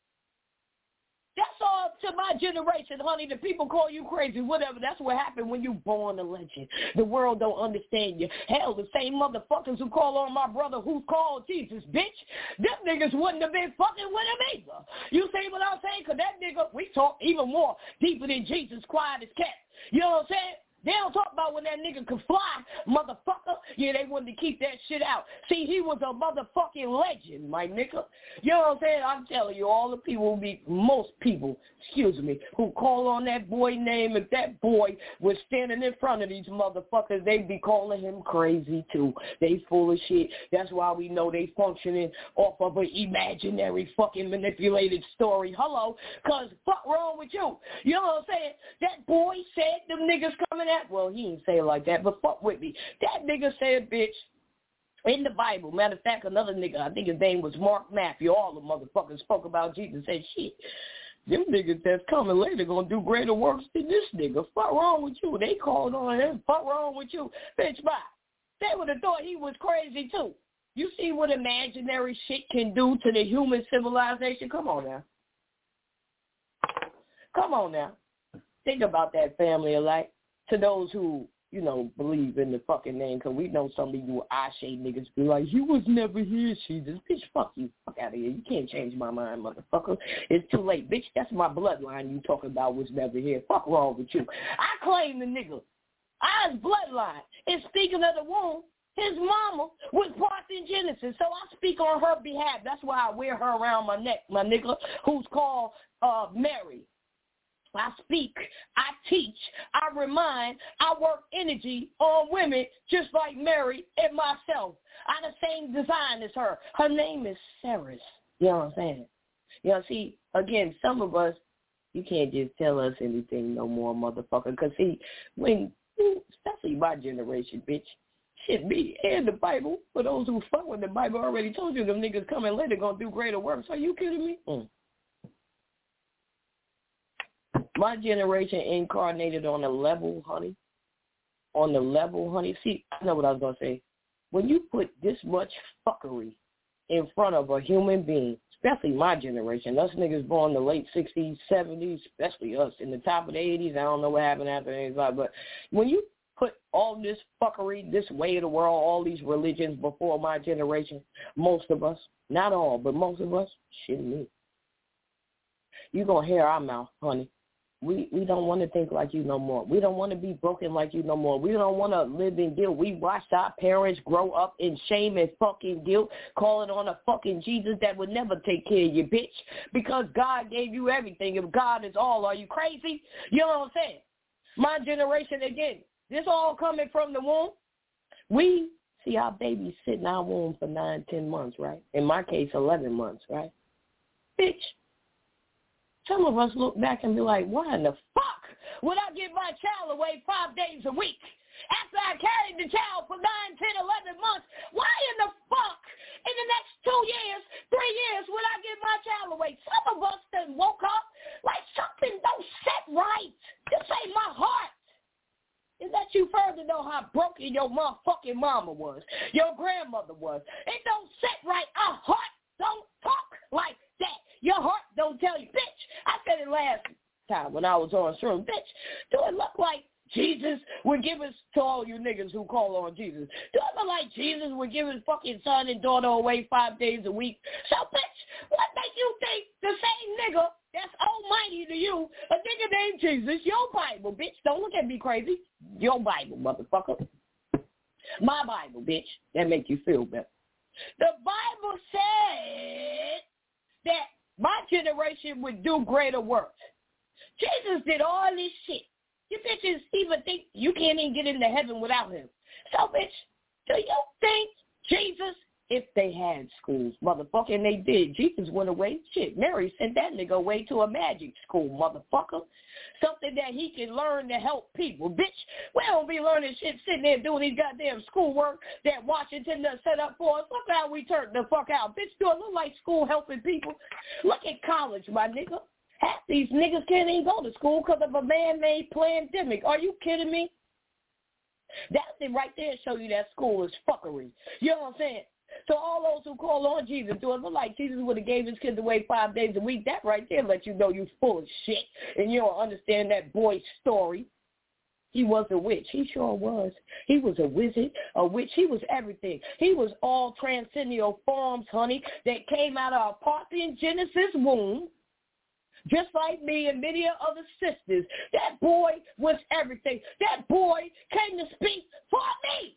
That's all to my generation, honey. The people call you crazy, whatever. That's what happened when you born a legend. The world don't understand you. Hell, the same motherfuckers who call on my brother who's called Jesus, bitch, them niggas wouldn't have been fucking with him either. You see what I'm saying? Because that nigga, we talk even more deeper than Jesus, quiet as cat. You know what I'm saying? They don't talk about when that nigga could fly, motherfucker. Yeah, they wanted to keep that shit out. See, he was a motherfucking legend, my nigga. You know what I'm saying? I'm telling you, all the people, who be, most people, excuse me, who call on that boy name, if that boy was standing in front of these motherfuckers, they'd be calling him crazy too. They full of shit. That's why we know they functioning off of an imaginary fucking manipulated story. Hello? Because fuck wrong with you? You know what I'm saying? That boy said them niggas coming at, well, he didn't say it like that, but fuck with me. That nigga said, bitch, in the Bible. Matter of fact, another nigga, I think his name was Mark Matthew, all the motherfuckers spoke about Jesus, said, shit, them niggas that's coming later gonna do greater works than this nigga. Fuck wrong with you? They called on him. Fuck wrong with you? Bitch, bye. They would have thought he was crazy too. You see what imaginary shit can do to the human civilization? Come on now. Come on now. Think about that, family alike. To those who, you know, believe in the fucking name, because we know some of you Ashe niggas be like, he was never here, Jesus. Bitch, fuck you. Fuck out of here. You can't change my mind, motherfucker. It's too late. Bitch, that's my bloodline you talking about was never here. Fuck wrong with you. I claim the nigga. I was bloodline. And speaking of the womb, his mama was parthenogenesis, so I speak on her behalf. That's why I wear her around my neck, my nigga, who's called uh, Mary. I speak, I teach, I remind, I work energy on women just like Mary and myself. I the same design as her. Her name is Ceres. You know what I'm saying? You know, see, again, some of us, you can't just tell us anything no more, motherfucker. Because, see, when, especially my generation, bitch, shit, me and the Bible, for those who fuck with the Bible, already told you them niggas coming later gonna do greater works. Are you kidding me? Mm. My generation incarnated on a level, honey. On the level, honey. See, I know what I was going to say. When you put this much fuckery in front of a human being, especially my generation, us niggas born in the late sixties, seventies, especially us, in the top of the eighties, I don't know what happened after eighty-five, but when you put all this fuckery, this way of the world, all these religions before my generation, most of us, not all, but most of us, shit me. You going to hear our mouth, honey. We we don't want to think like you no more. We don't want to be broken like you no more. We don't want to live in guilt. We watched our parents grow up in shame and fucking guilt, calling on a fucking Jesus that would never take care of you, bitch, because God gave you everything. If God is all, are you crazy? You know what I'm saying? My generation, again, this all coming from the womb. We see our babies sit in our womb for nine, ten months, right? In my case, eleven months, right? Bitch. Some of us look back and be like, why in the fuck would I give my child away five days a week? After I carried the child for nine, ten, eleven months, why in the fuck in the next two years, three years would I give my child away? Some of us then woke up like something don't set right. This ain't my heart. It lets you further know how broken your motherfucking mama was, your grandmother was. It don't set right. Our heart don't talk like that. Your heart don't tell you, bitch. I said it last time when I was on stream, bitch. Do it look like Jesus would give us, to all you niggas who call on Jesus, do it look like Jesus would give his fucking son and daughter away five days a week? So, bitch, what make you think the same nigga that's almighty to you, a nigga named Jesus, your Bible, bitch, don't look at me crazy, your Bible, motherfucker. My Bible, bitch, that make you feel better. The Bible said that my generation would do greater works. Jesus did all this shit. You bitches even think you can't even get into heaven without him. So, bitch, do you think Jesus, if they had schools, motherfucker, and they did, Jesus went away, shit, Mary sent that nigga away to a magic school, motherfucker. Something that he can learn to help people. Bitch, we don't be learning shit sitting there doing these goddamn schoolwork that Washington done set up for us. Look how we turned the fuck out. Bitch, do it look like school helping people? Look at college, my nigga. Half these niggas can't even go to school because of a man-made pandemic. Are you kidding me? That's it right there show you that school is fuckery. You know what I'm saying? So all those who call on Jesus, do it look like Jesus would have gave his kids away five days a week. That right there lets you know you full of shit, and you don't understand that boy's story. He was a witch. He sure was. He was a wizard, a witch. He was everything. He was all transcendental forms, honey, that came out of a Parthian Genesis womb, just like me and many other sisters. That boy was everything. That boy came to speak for me.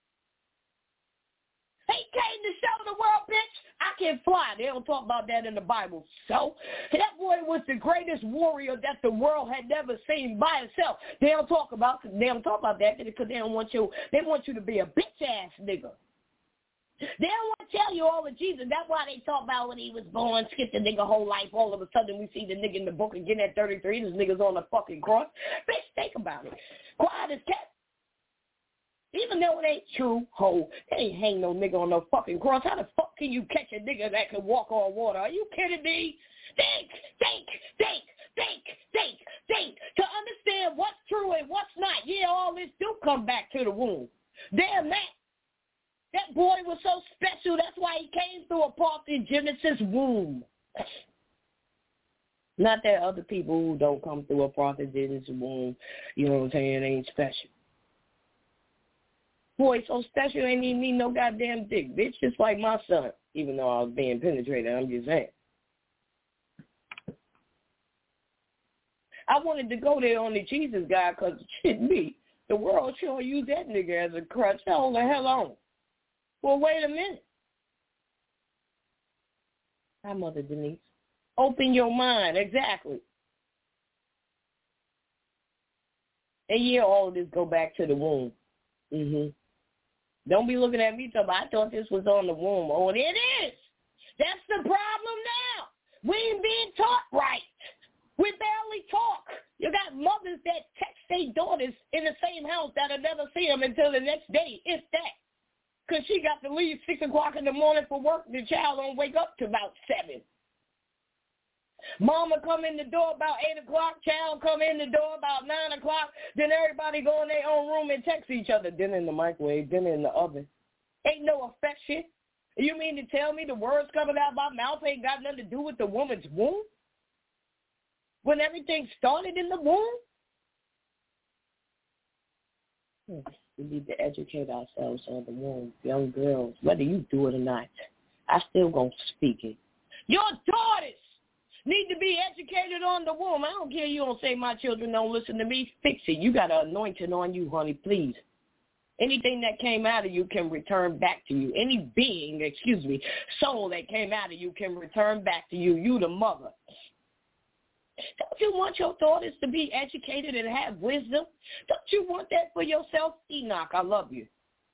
He came to show the world, bitch, I can fly. They don't talk about that in the Bible. So that boy was the greatest warrior that the world had never seen by himself. They don't talk about they don't talk about that because they don't want you. They want you to be a bitch ass nigga. They don't want to tell you all of Jesus. That's why they talk about when he was born, skipped the nigga whole life. All of a sudden we see the nigga in the book again at thirty-three. This nigga's on the fucking cross. Bitch, think about it. Quiet as kept. Even though it ain't true, ho, they ain't hang no nigga on no fucking cross. How the fuck can you catch a nigga that can walk on water? Are you kidding me? Think, think, think, think, think, think. To understand what's true and what's not. Yeah, all this do come back to the womb. Damn that. That boy was so special. That's why he came through a Parthian Genesis womb. Not that other people who don't come through a Parthian Genesis womb, you know what I'm saying, ain't special. Boy, so special ain't even need no goddamn dick, bitch. Just like my son, even though I was being penetrated. I'm just saying. I wanted to go there on the Jesus guy because, shit, me, the world sure use that nigga as a crutch. Hold the hell on. Well, wait a minute. Hi, Mother Denise. Open your mind. Exactly. And yeah, all of this go back to the womb. Mm-hmm. Don't be looking at me talking about, I thought this was on the womb. Oh, it is. That's the problem now. We ain't being taught right. We barely talk. You got mothers that text their daughters in the same house that'll never see them until the next day, if that. Because she got to leave six o'clock in the morning for work. The child don't wake up till about seven. Mama come in the door about eight o'clock. Child come in the door about nine o'clock. Then everybody go in their own room and text each other. Dinner in the microwave, dinner in the oven. Ain't no affection. You mean to tell me the words coming out of my mouth ain't got nothing to do with the woman's womb? When everything started in the womb? We need to educate ourselves on the womb. Young girls, whether you do it or not, I still gonna speak it. Your daughters need to be educated on the womb. I don't care you don't say my children don't listen to me. Fix it. You got an anointing on you, honey, please. Anything that came out of you can return back to you. Any being, excuse me, soul that came out of you can return back to you. You the mother. Don't you want your daughters to be educated and have wisdom? Don't you want that for yourself? Enoch, I love you.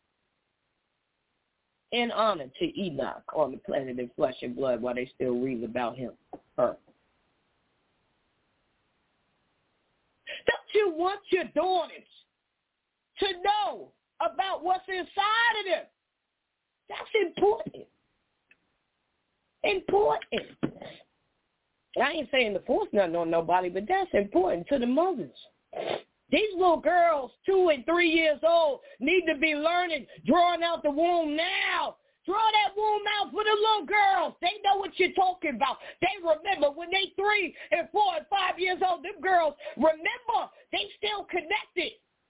In honor to Enoch on the planet in flesh and blood while they still read about him, her. Don't you want your daughters to know about what's inside of them? That's important. Important. I ain't saying to force nothing on nobody, but that's important to the mothers. These little girls, two and three years old, need to be learning, drawing out the womb now. Draw that womb out for the little girls. They know what you're talking about. They remember when they three and four and five years old, them girls remember they still connected.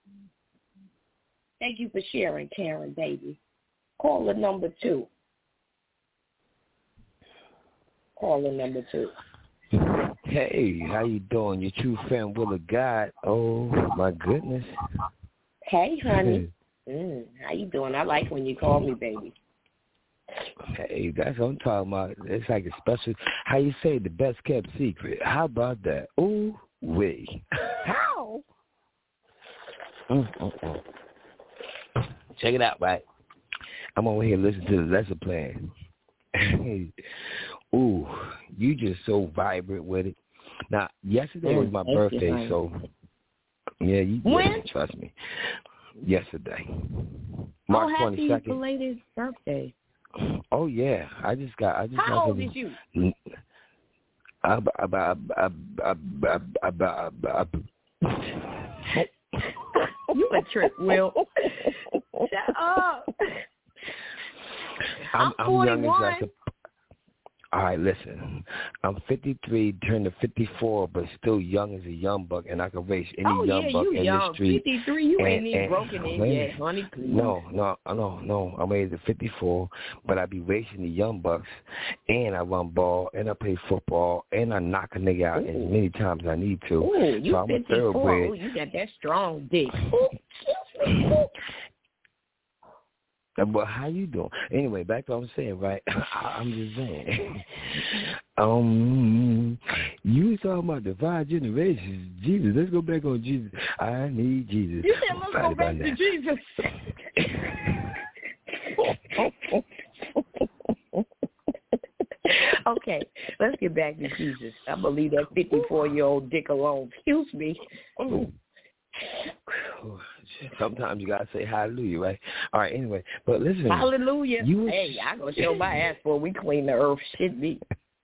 Thank you for sharing, Karen, baby. Caller number two. Caller number two. Hey, how you doing? Your true friend, Will of God. Oh, my goodness. Hey, honey. mm, how you doing? I like when you call me, baby. Hey, that's what I'm talking about. It's like a special, how you say, the best kept secret. How about that? Ooh, wee. How? Mm-mm-mm. Check it out, right? I'm over here listening to the lesson plan. Ooh, you just so vibrant with it. Now, yesterday mm, was my birthday, you, so yeah, you when? Trust me. Yesterday, March oh, twenty-second. Happy belated birthday! Oh yeah, I just got. I just How got old some, is you? You a trip, Will. Shut up. I'm, I'm forty-one. I'm young as like a, all right, listen. I'm fifty-three, turned to fifty-four, but still young as a young buck, and I can race any oh, young yeah, buck you in young. the street. fifty-three, you and, ain't even and, broken in wait, yet, honey, please. No, no, no, no. I'm raised at fifty-four, but I be racing the young bucks, and I run ball, and I play football, and I knock a nigga out Ooh. as many times as I need to. Ooh, you so I'm fifty-four. a thoroughbred. Ooh, you got that strong dick. Ooh, excuse me. But how you doing? Anyway, back to what I'm saying, right? I'm just saying. um, you was talking about the five generations. Jesus, let's go back on Jesus. I need Jesus. You said let's go back to Jesus. Okay, let's get back to Jesus. I'm going to leave that fifty-four-year-old dick alone. Excuse me. Ooh. Sometimes you gotta say hallelujah, right? All right, anyway, but listen. Hallelujah. You hey, I gonna show my ass before we clean the earth. Shit me.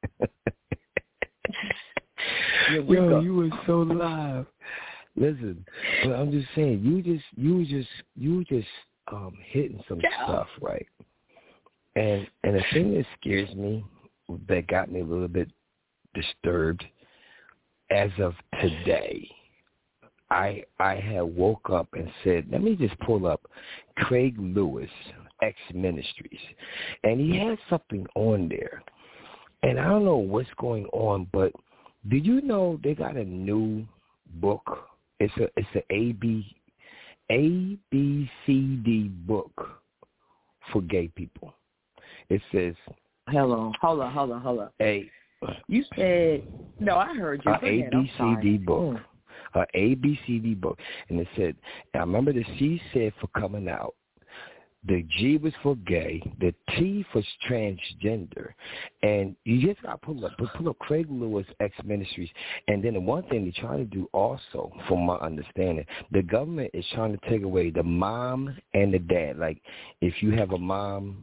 Yo, you were so live. Listen, but I'm just saying, you just, you just, you just um hitting some yeah. stuff, right? And and the thing that scares me, that got me a little bit disturbed, as of today. I I had woke up and said, let me just pull up Craig Lewis, X Ministries. And he had something on there. And I don't know what's going on, but did you know they got a new book? It's a it's a A B A B C D book for gay people. It says Hold on, hold on, hold on, hold on. A You said no, I heard you. A A B C D book. Mm. Her A B C D book, and it said, I remember the C said for coming out, the G was for gay, the T for transgender, and you just got to pull up, pull up Craig Lewis X Ministries, and then the one thing they're trying to do also, from my understanding, the government is trying to take away the mom and the dad. Like, if you have a mom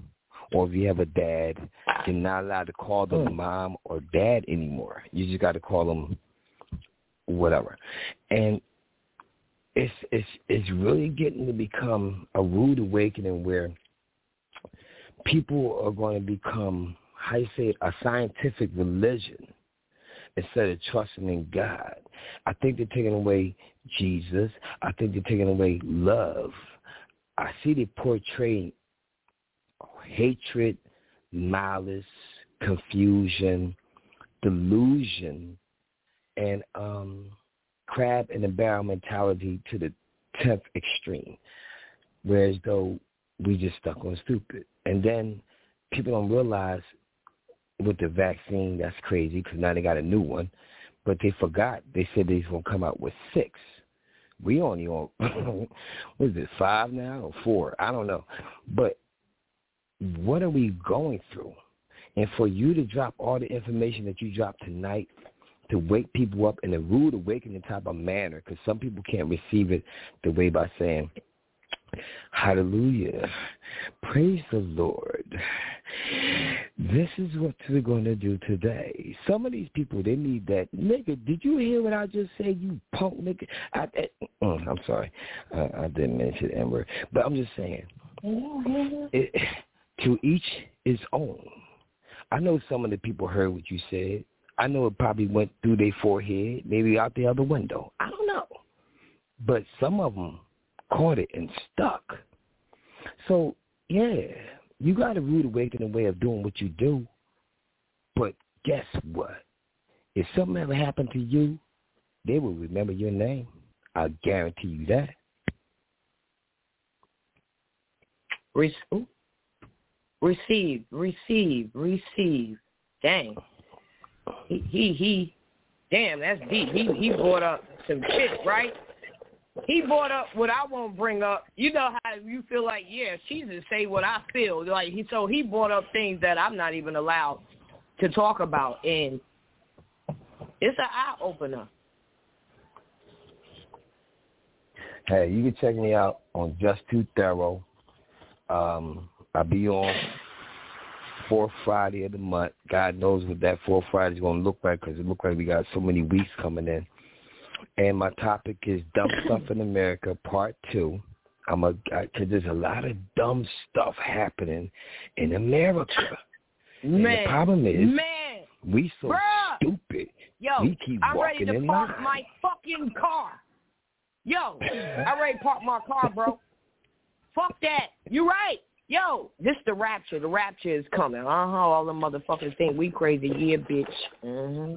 or if you have a dad, you're not allowed to call them mm. mom or dad anymore. You just got to call them whatever. And it's it's it's really getting to become a rude awakening where people are going to become, how you say it, a scientific religion instead of trusting in God. I think they're taking away Jesus. I think they're taking away love. I see they portray hatred, malice, confusion, delusion, and um, crab in the barrel mentality to the tenth extreme, whereas though we just stuck on stupid. And then people don't realize with the vaccine, that's crazy because now they got a new one, but they forgot. They said they was going to come out with six. We only on, what is it, five now or four? I don't know. But what are we going through? And for you to drop all the information that you dropped tonight to wake people up in a rude awakening type of manner, because some people can't receive it the way by saying, hallelujah, praise the Lord. This is what we're going to do today. Some of these people, they need that. Nigga, did you hear what I just said, you punk nigga? I, I, mm, I'm sorry. Uh, I didn't mention the N-word. But I'm just saying, it, to each his own. I know some of the people heard what you said. I know it probably went through their forehead, maybe out the other window. I don't know. But some of them caught it and stuck. So, yeah, you got a rude awakening way of doing what you do. But guess what? If something ever happened to you, they will remember your name. I guarantee you that. Re- receive, receive, receive. Dang. He, he, he, damn, that's deep. He, he brought up some shit, right? He brought up what I won't bring up. You know how you feel like, yeah, she just say what I feel. Like he, so he brought up things that I'm not even allowed to talk about, and it's an eye opener. Hey, you can check me out on Just Too Thorough. Um, I'll be on fourth Friday of the month. God knows what that fourth Friday is going to look like, because it looks like we got so many weeks coming in. And my topic is Dumb Stuff in America, Part Two. I'm a because there's a lot of dumb stuff happening in America. Man, and the problem is, man, we so bruh. stupid. Yo, we keep I'm walking ready to in park line. my fucking car. Yo, I'm ready to park my car, bro. Fuck that. You right. Yo, this the rapture. The rapture is coming. Uh-huh, all the motherfuckers think we crazy. Yeah, bitch. Mm-hmm.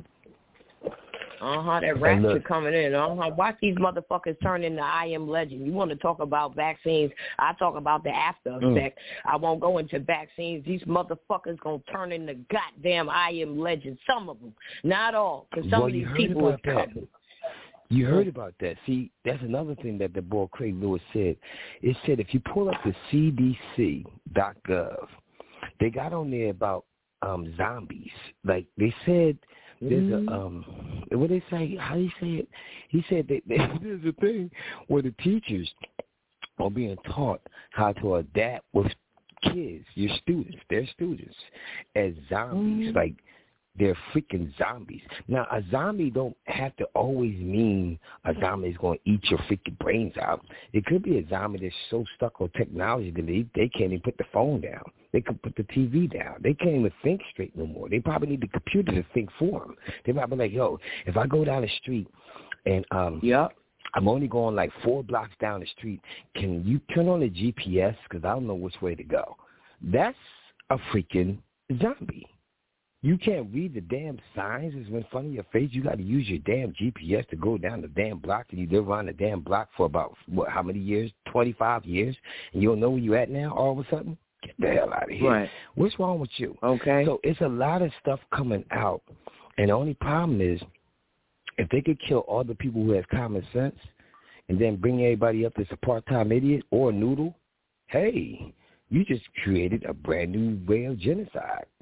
Uh-huh, that rapture coming in. Uh-huh. Watch these motherfuckers turn into I Am Legend. You want to talk about vaccines? I talk about the after effect. Mm. I won't go into vaccines. These motherfuckers going to turn into goddamn I Am Legend. Some of them. Not all, because some well, of these people are coming. You heard about that. See, that's another thing that the boy Craig Lewis said. It said if you pull up the C D C dot gov, they got on there about um, zombies. Like they said there's mm-hmm. a, um, what they say, how do you say it? He said that there's a thing where the teachers are being taught how to adapt with kids, your students, their students, as zombies. Mm-hmm. Like, they're freaking zombies. Now, a zombie don't have to always mean a zombie is going to eat your freaking brains out. It could be a zombie that's so stuck on technology that they, they can't even put the phone down. They can put the T V down. They can't even think straight no more. They probably need the computer to think for them. They might be like, yo, if I go down the street and um, yep. I'm only going like four blocks down the street, can you turn on the G P S because I don't know which way to go? That's a freaking zombie. You can't read the damn signs that's in front of your face. You got to use your damn G P S to go down the damn block, and you live around the damn block for about, what, how many years? twenty-five years? And you don't know where you at now all of a sudden? Get the hell out of here. Right. What's wrong with you? Okay. So it's a lot of stuff coming out, and the only problem is if they could kill all the people who have common sense and then bring everybody up as a part-time idiot or a noodle, hey, you just created a brand new way of genocide.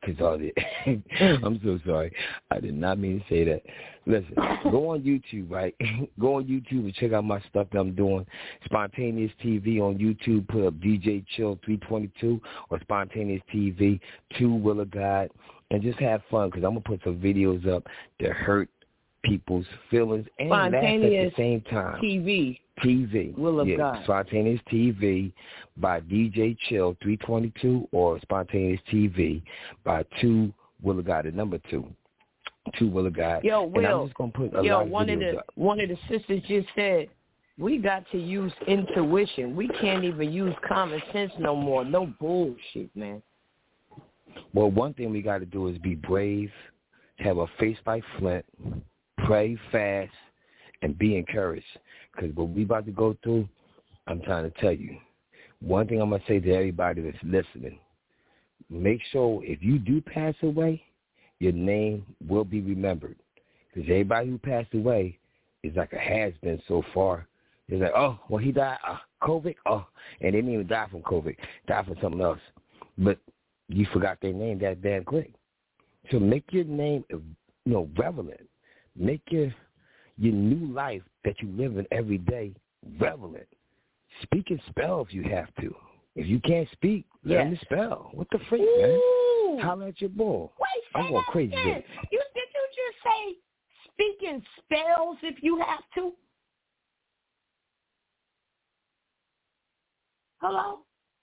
Cause all the, I'm so sorry. I did not mean to say that. Listen, go on YouTube, right? Go on YouTube and check out my stuff that I'm doing. Spontaneous T V on YouTube. Put up D J Chill three twenty-two or Spontaneous T V, two Will of God, and just have fun. Cause I'm gonna put some videos up that hurt people's feelings and laugh at the same time. T V. T V. Will of yeah, God. Spontaneous T V by D J Chill three twenty-two or Spontaneous T V by two Will of God, the number two. Two Will of God. Yo, Will. And I'm just gonna put a yo, lot of one videos of the up. one of the sisters just said, we got to use intuition. We can't even use common sense no more. No bullshit, man. Well, one thing we got to do is be brave, have a face like flint, pray fast, and be encouraged. Because what we about to go through, I'm trying to tell you. One thing I'm going to say to everybody that's listening, make sure if you do pass away, your name will be remembered. Because everybody who passed away is like a has-been so far. It's like, oh, well, he died uh, COVID. Oh, and they didn't even die from COVID. Died from something else. But you forgot their name that damn quick. So make your name, you know, relevant. Make your your new life that you live in every day relevant. Speak and spell if you have to. If you can't speak, yes. learn to spell. What the freak, Ooh. man? Holler at your boy. Wait, I'm going crazy. You, did you just say speak in spells if you have to? Hello?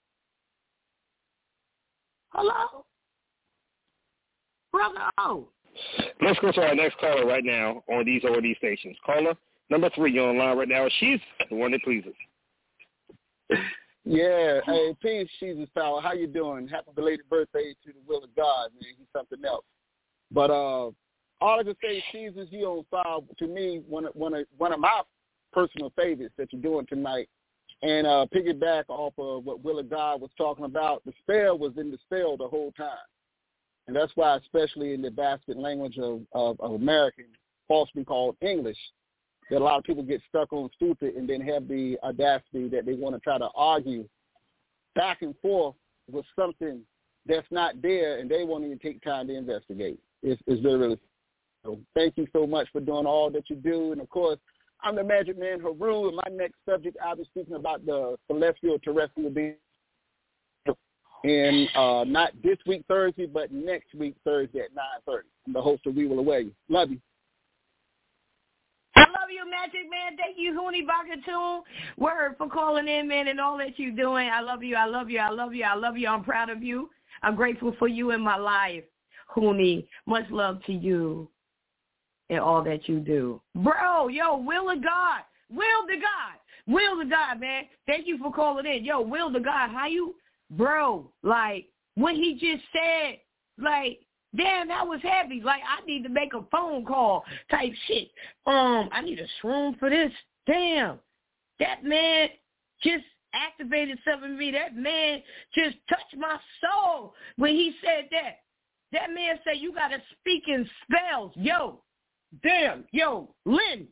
Hello? Brother O. Let's go to our next caller right now on these O D stations. Caller number three, you're online right now. She's the one that pleases. Yeah. Hey, peace, Jesus Power. How you doing? Happy belated birthday to the Will of God, man. He's something else. But uh, all I can say, Jesus, you on fire. To me, one of, one of, one of my personal favorites that you're doing tonight. And uh, piggyback off of what Will of God was talking about, the spell was in the spell the whole time. And that's why, especially in the bastard language of, of, of American, falsely called English, that a lot of people get stuck on stupid and then have the audacity that they want to try to argue back and forth with something that's not there, and they won't even take time to investigate. It's, it's really, really so thank you so much for doing all that you do. And, of course, I'm the Magic Man Haru, and my next subject, I'll be speaking about the celestial terrestrial beings. And uh, not this week Thursday, but next week Thursday at nine thirty. I'm the host of We Will Away You. Love you. I love you, Magic Man. Thank you, Hooney Bakatoon. Word for calling in, man, and all that you're doing. I love you. I love you. I love you. I love you. I'm proud of you. I'm grateful for you in my life, Hooney. Much love to you and all that you do. Bro, yo, Will of God. Will to God. Will to God, man. Thank you for calling in. Yo, Will to God, how you... Bro, like, what he just said, like, damn, that was heavy. Like, I need to make a phone call type shit. Um, I need a shroom for this. Damn, that man just activated something in me. That man just touched my soul when he said that. That man said, you got to speak in spells. Yo, damn, yo, Lynn,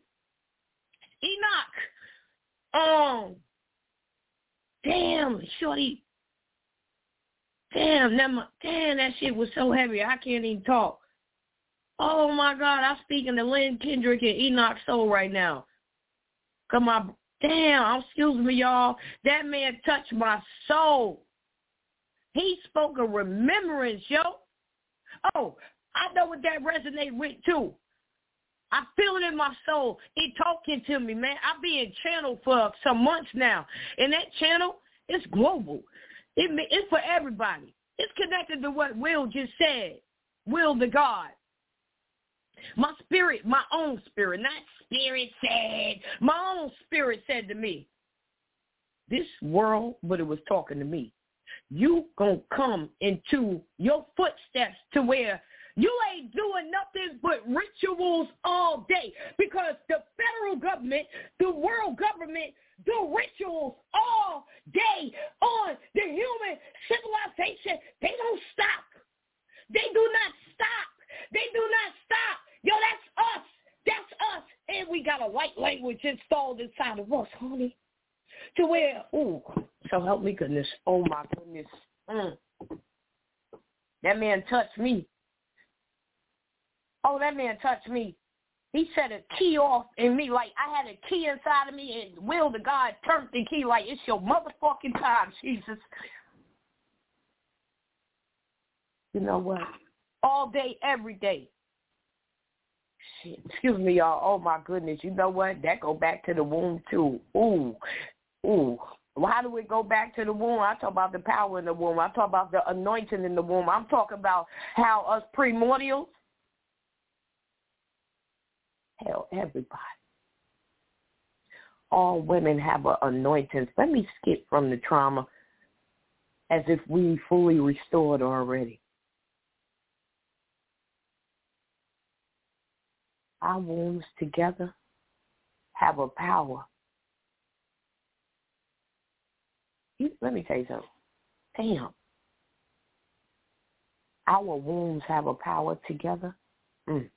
Enoch, um, damn, shorty. Damn, that, damn, that shit was so heavy. I can't even talk. Oh, my God. I'm speaking to Lynn Kendrick and Enoch Soul right now. Come on. Damn, excuse me, y'all. That man touched my soul. He spoke a remembrance, yo. Oh, I know what that resonates with, too. I feel it in my soul. He talking to me, man. I've been in channel for some months now. And that channel, it's global. It, it's for everybody. It's connected to what Will just said. Will to God. My spirit, my own spirit, not spirit said. My own spirit said to me, this world, but it was talking to me. You gonna come into your footsteps to where you ain't doing nothing but rituals all day, because the federal government, the world government, do rituals all day on the human civilization. They don't stop. They do not stop. They do not stop. Yo, that's us. That's us. And we got a white language installed inside of us, honey. To where, ooh, so help me goodness. Oh, my goodness. Mm. That man touched me. Oh, that man touched me. He set a key off in me like I had a key inside of me, and will to God turned the key like it's your motherfucking time, Jesus. You know what? All day, every day. Shit. Excuse me, y'all. Oh, my goodness. You know what? That go back to the womb, too. Ooh. Ooh. Well, how do we go back to the womb? I talk about the power in the womb. I talk about the anointing in the womb. I'm talking about how us primordials, hell, everybody, all women have an anointing. Let me skip from the trauma as if we fully restored already. Our wombs together have a power. You, let me tell you something. Damn. Our wombs have a power together. Mm.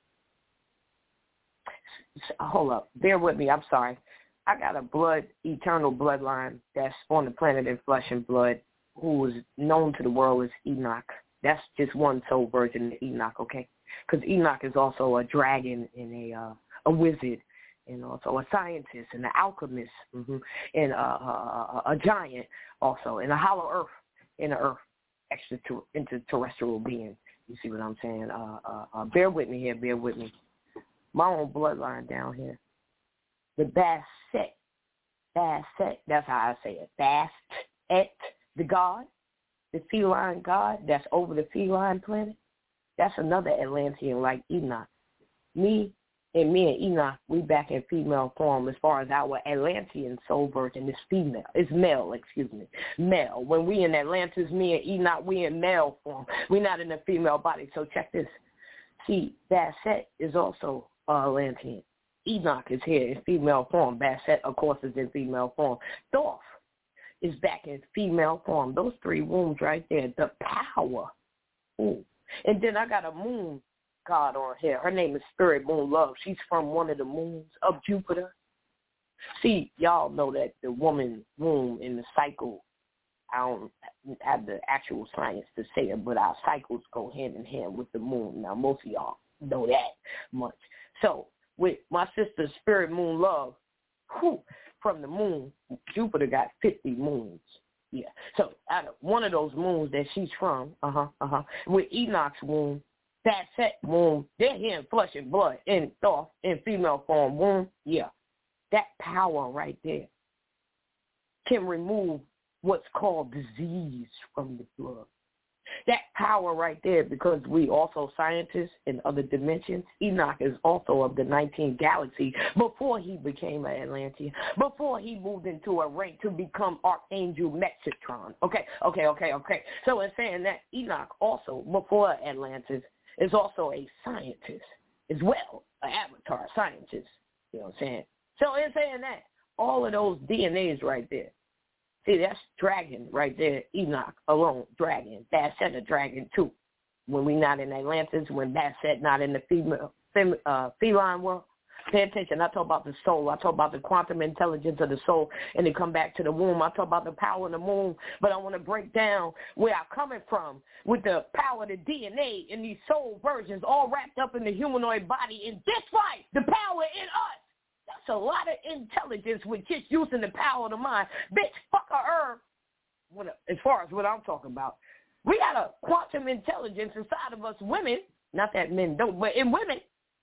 Hold up. Bear with me. I'm sorry. I got a blood, eternal bloodline that's on the planet in flesh and blood who is known to the world as Enoch. That's just one soul version of Enoch, okay? Because Enoch is also a dragon and a uh, a wizard and also a scientist and an alchemist mm-hmm, and a, a, a giant also and a hollow earth and an earth extra interterrestrial being. You see what I'm saying? Uh, uh, uh, bear with me here. Bear with me. My own bloodline down here. The Bastet. Bastet. That's how I say it. Bastet, the god, the feline god that's over the feline planet. That's another Atlantean like Enoch. Me and me and Enoch, we back in female form as far as our Atlantean soul version is female. It's male, excuse me. Male. When we in Atlantis, me and Enoch, we in male form. We're not in a female body. So check this. See, Bastet is also uh, Atlantean. Enoch is here in female form. Bastet, of course, is in female form. Thoth is back in female form. Those three wombs right there, the power. Ooh. And then I got a moon god on here. Her name is Spirit Moon Love. She's from one of the moons of Jupiter. See, y'all know that the woman womb in the cycle, I don't have the actual science to say it, but our cycles go hand in hand with the moon. Now, most of y'all know that much. So, with my sister Spirit Moon Love, whew, from the moon, Jupiter got fifty moons. Yeah. So out of one of those moons that she's from, uh-huh, uh-huh, with Enoch's womb, that set womb, they're here in flesh and blood, in Thoth, in female form womb, yeah. That power right there can remove what's called disease from the blood. That power right there, because we also scientists in other dimensions. Enoch is also of the nineteenth galaxy before he became an Atlantean, before he moved into a rank to become Archangel Metatron. Okay, okay, okay, okay. So in saying that, Enoch also, before Atlantis, is also a scientist as well, an avatar scientist. You know what I'm saying? So in saying that, all of those D N As right there, see, that's dragon right there, Enoch alone, dragon. Bastet a dragon too. When we not in Atlantis, when Bastet not in the female, fem, uh, feline world, pay attention. I talk about the soul. I talk about the quantum intelligence of the soul, and then come back to the womb. I talk about the power of the moon, but I want to break down where I'm coming from with the power of the D N A and these soul versions all wrapped up in the humanoid body in this life, the power in us. That's a lot of intelligence with just using the power of the mind. Bitch, fuck a herb. What, as far as what I'm talking about, we got a quantum intelligence inside of us women, not that men don't, but in women,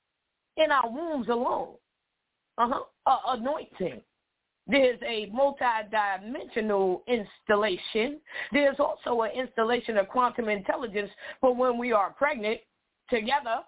in our wombs alone. Uh-huh. Uh, anointing. There's a multi-dimensional installation. There's also an installation of quantum intelligence for when we are pregnant together.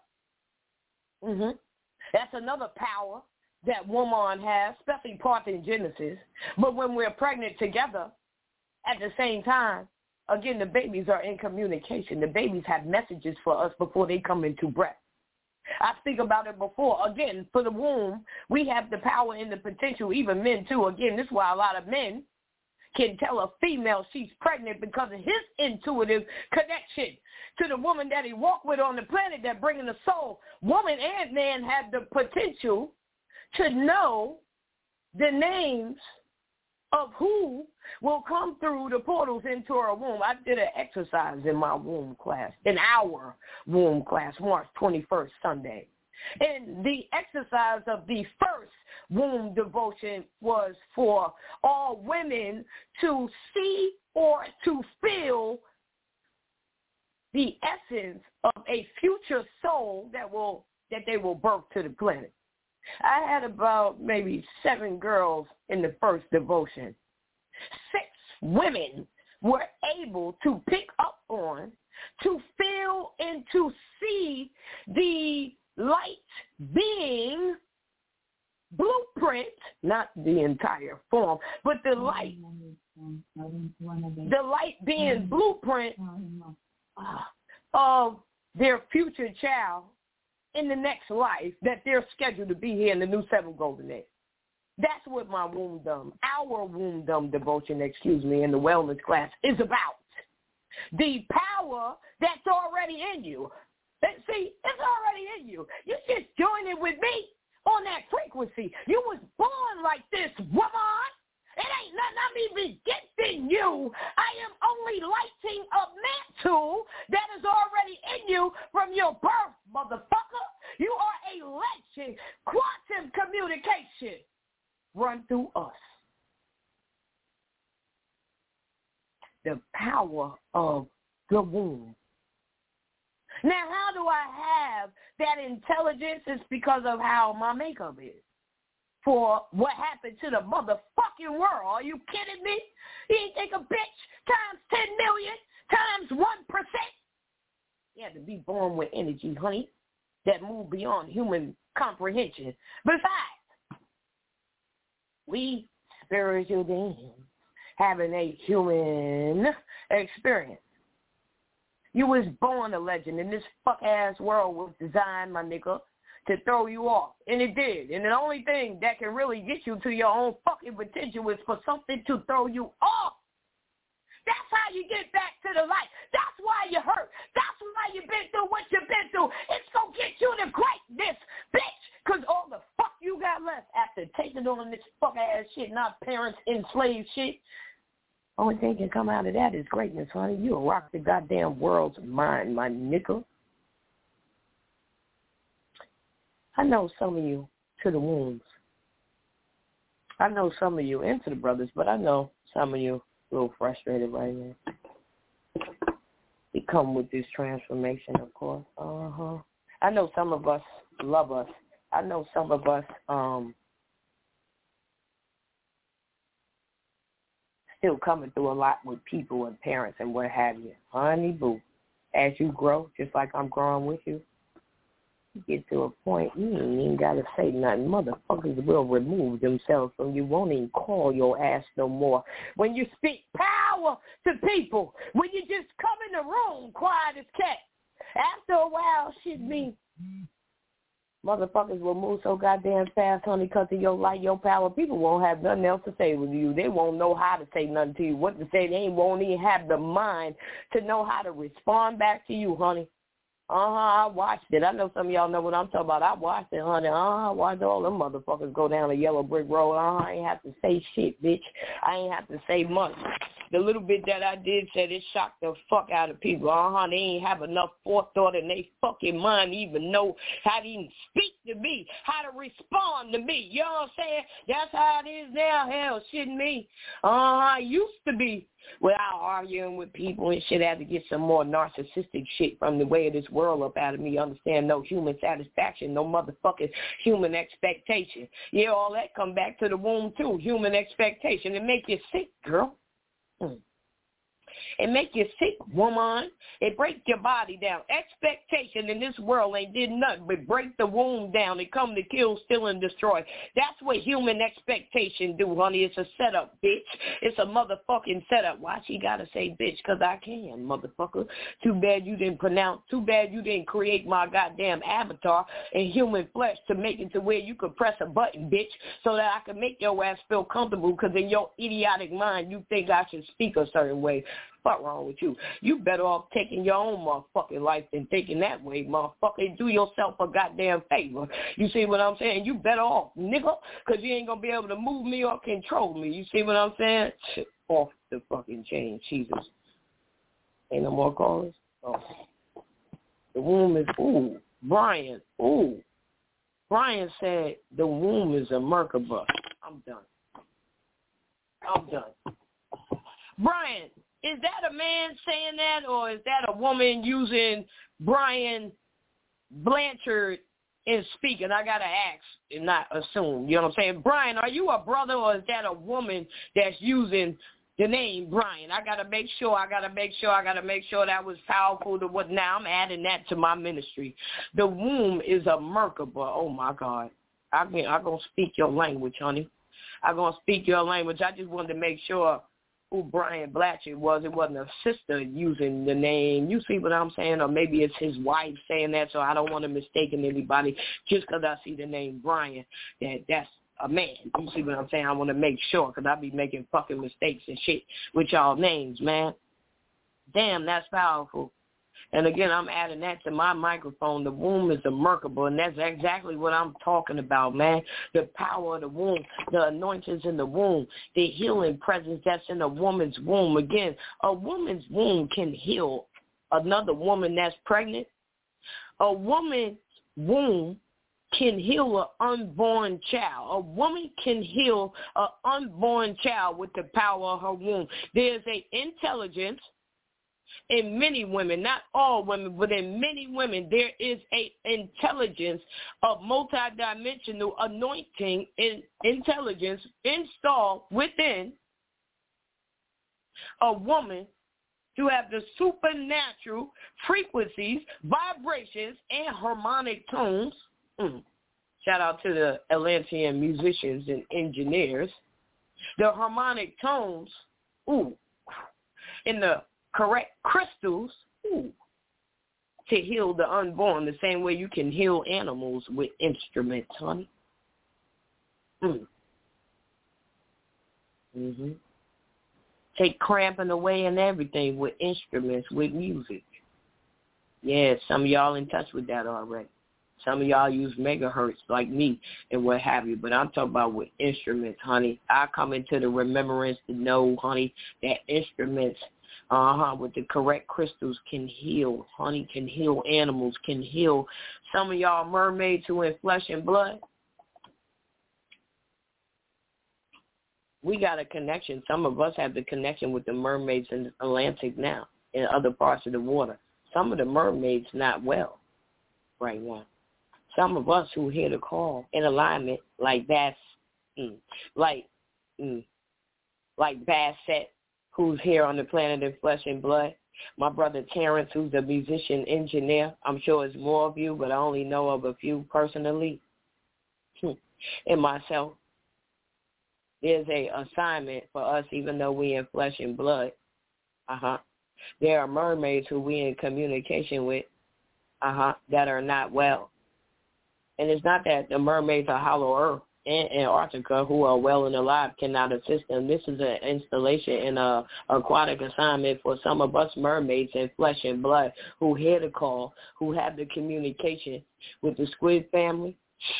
Mm-hmm. That's another power that woman has, especially parthenogenesis. But when we're pregnant together at the same time, again, the babies are in communication. The babies have messages for us before they come into breath. I speak about it before. Again, for the womb, we have the power and the potential, even men too. Again, this is why a lot of men can tell a female she's pregnant because of his intuitive connection to the woman that he walked with on the planet that bringing the soul. Woman and man have the potential to know the names of who will come through the portals into our womb. I did an exercise in my womb class, in our womb class, March twenty-first, Sunday. And the exercise of the first womb devotion was for all women to see or to feel the essence of a future soul that will that they will birth to the planet. I had about maybe seven girls in the first devotion. Six women were able to pick up on, to feel, and to see the light being blueprint, not the entire form, but the light, the light being blueprint of their future child in the next life that they're scheduled to be here in the new seven golden age. That's what my wombdom, our wombdom devotion, excuse me, in the wellness class is about. The power that's already in you. See, it's already in you. You just join in with me on that frequency. You was born like this, woman. It ain't nothing I'm even gifting you. I am only lighting a mantle that is already in you from your birth, motherfucker. You are a legend. Quantum communication run through us. The power of the womb. Now, how do I have that intelligence? It's because of how my makeup is. For what happened to the motherfucking world. Are you kidding me? You ain't think a bitch times ten million times one percent? You had to be born with energy, honey, that moved beyond human comprehension. Besides, we spiritual beings having a human experience. You was born a legend, and this fuck-ass world was designed, my nigga, to throw you off. And it did. And the only thing that can really get you to your own fucking potential is for something to throw you off. That's how you get back to the light. That's why you hurt. That's why you've been through what you've been through. It's going to get you to greatness, bitch. Because all the fuck you got left after taking on this fuck-ass shit, not parents enslaved shit. Only thing can come out of that is greatness, honey. You'll rock the goddamn world's mind, my nickel. I know some of you to the wombs. I know some of you into the brothers, but I know some of you a little frustrated right now. We come with this transformation, of course. Uh-huh. I know some of us love us. I know some of us um, still coming through a lot with people and parents and what have you. Honey boo, as you grow, just like I'm growing with you, you get to a point you ain't even got to say nothing. Motherfuckers will remove themselves from you, won't even call your ass no more. When you speak power to people, when you just come in the room quiet as cat, after a while, shit me. Motherfuckers will move so goddamn fast, honey, because of your light, your power. People won't have nothing else to say with you. They won't know how to say nothing to you, what to say. They won't even have the mind to know how to respond back to you, honey. Uh-huh, I watched it. I know some of y'all know what I'm talking about. I watched it, honey. Uh-huh, I watched all them motherfuckers go down a yellow brick road. Uh-huh, I ain't have to say shit, bitch. I ain't have to say much. The little bit that I did said it shocked the fuck out of people. Uh-huh, they ain't have enough forethought in they fucking mind to even know how to even speak to me, how to respond to me. You know what I'm saying? That's how it is now. Hell, shitting me. Uh-huh, I used to be without arguing with people and shit. I had to get some more narcissistic shit from the way of this world up out of me. Understand? No human satisfaction, no motherfucking human expectation. Yeah, all that come back to the womb too. Human expectation. It make you sick, girl. Mm. It make you sick, woman. It break your body down. Expectation in this world ain't did nothing but break the womb down. It come to kill, steal, and destroy. That's what human expectation do, honey. It's a setup, bitch. It's a motherfucking setup. Why she gotta say bitch? Because I can, motherfucker. Too bad you didn't pronounce, too bad you didn't create my goddamn avatar in human flesh to make it to where you could press a button, bitch, so that I can make your ass feel comfortable because in your idiotic mind you think I should speak a certain way. Fuck wrong with you? You better off taking your own motherfucking life than thinking that way, motherfucker. Do yourself a goddamn favor. You see what I'm saying? You better off, nigga, because you ain't going to be able to move me or control me. You see what I'm saying? Shit, off the fucking chain, Jesus. Ain't no more callers? Oh. The womb is, ooh, Brian, ooh. Brian said the womb is a Merkaba. I'm done. I'm done. Brian, is that a man saying that, or is that a woman using Brian Blanchard in speaking? I got to ask and not assume. You know what I'm saying? Brian, are you a brother, or is that a woman that's using the name Brian? I got to make sure, I got to make sure, I got to make sure that was powerful to what now I'm adding that to my ministry. The womb is a Merkaba. Oh, my God. I mean, I'm going to speak your language, honey. I'm going to speak your language. I just wanted to make sure who Brian Blanchard was. It wasn't a sister using the name. You see what I'm saying? Or maybe it's his wife saying that, so I don't want to mistake anybody just because I see the name Brian, that that's a man. You see what I'm saying? I want to make sure because I be making fucking mistakes and shit with y'all names, man. Damn, that's powerful. And again, I'm adding that to my microphone. The womb is a Merkaba, and that's exactly what I'm talking about, man. The power of the womb, the anointings in the womb, the healing presence that's in a woman's womb. Again, a woman's womb can heal another woman that's pregnant. A woman's womb can heal an unborn child. A woman can heal an unborn child with the power of her womb. There's an intelligence in many women, not all women, but in many women, there is a intelligence of multidimensional anointing in intelligence installed within a woman to have the supernatural frequencies, vibrations, and harmonic tones. Mm. Shout out to the Atlantean musicians and engineers. The harmonic tones, ooh, in the correct crystals, ooh, to heal the unborn the same way you can heal animals with instruments, honey. Mm. Mm-hmm. Take cramping away and everything with instruments, with music. Yeah, some of y'all in touch with that already. Some of y'all use megahertz like me and what have you, but I'm talking about with instruments, honey. I come into the remembrance to know, honey, that instruments, uh-huh, with the correct crystals can heal, honey, can heal animals, can heal some of y'all mermaids who in flesh and blood. We got a connection. Some of us have the connection with the mermaids in the Atlantic now, in other parts of the water. Some of the mermaids not well right now. Some of us who hear the call in alignment, like Bass, mm, like mm, like Bassett, who's here on the planet in flesh and blood. My brother Terrence, who's a musician engineer. I'm sure it's more of you, but I only know of a few personally. And myself. There's a assignment for us, even though we in flesh and blood. Uh-huh. There are mermaids who we in communication with, uh-huh, that are not well. And it's not that the mermaids are hollow earth in Antarctica who are well and alive cannot assist them. This is an installation and a aquatic assignment for some of us mermaids in flesh and blood who hear the call, who have the communication with the squid family,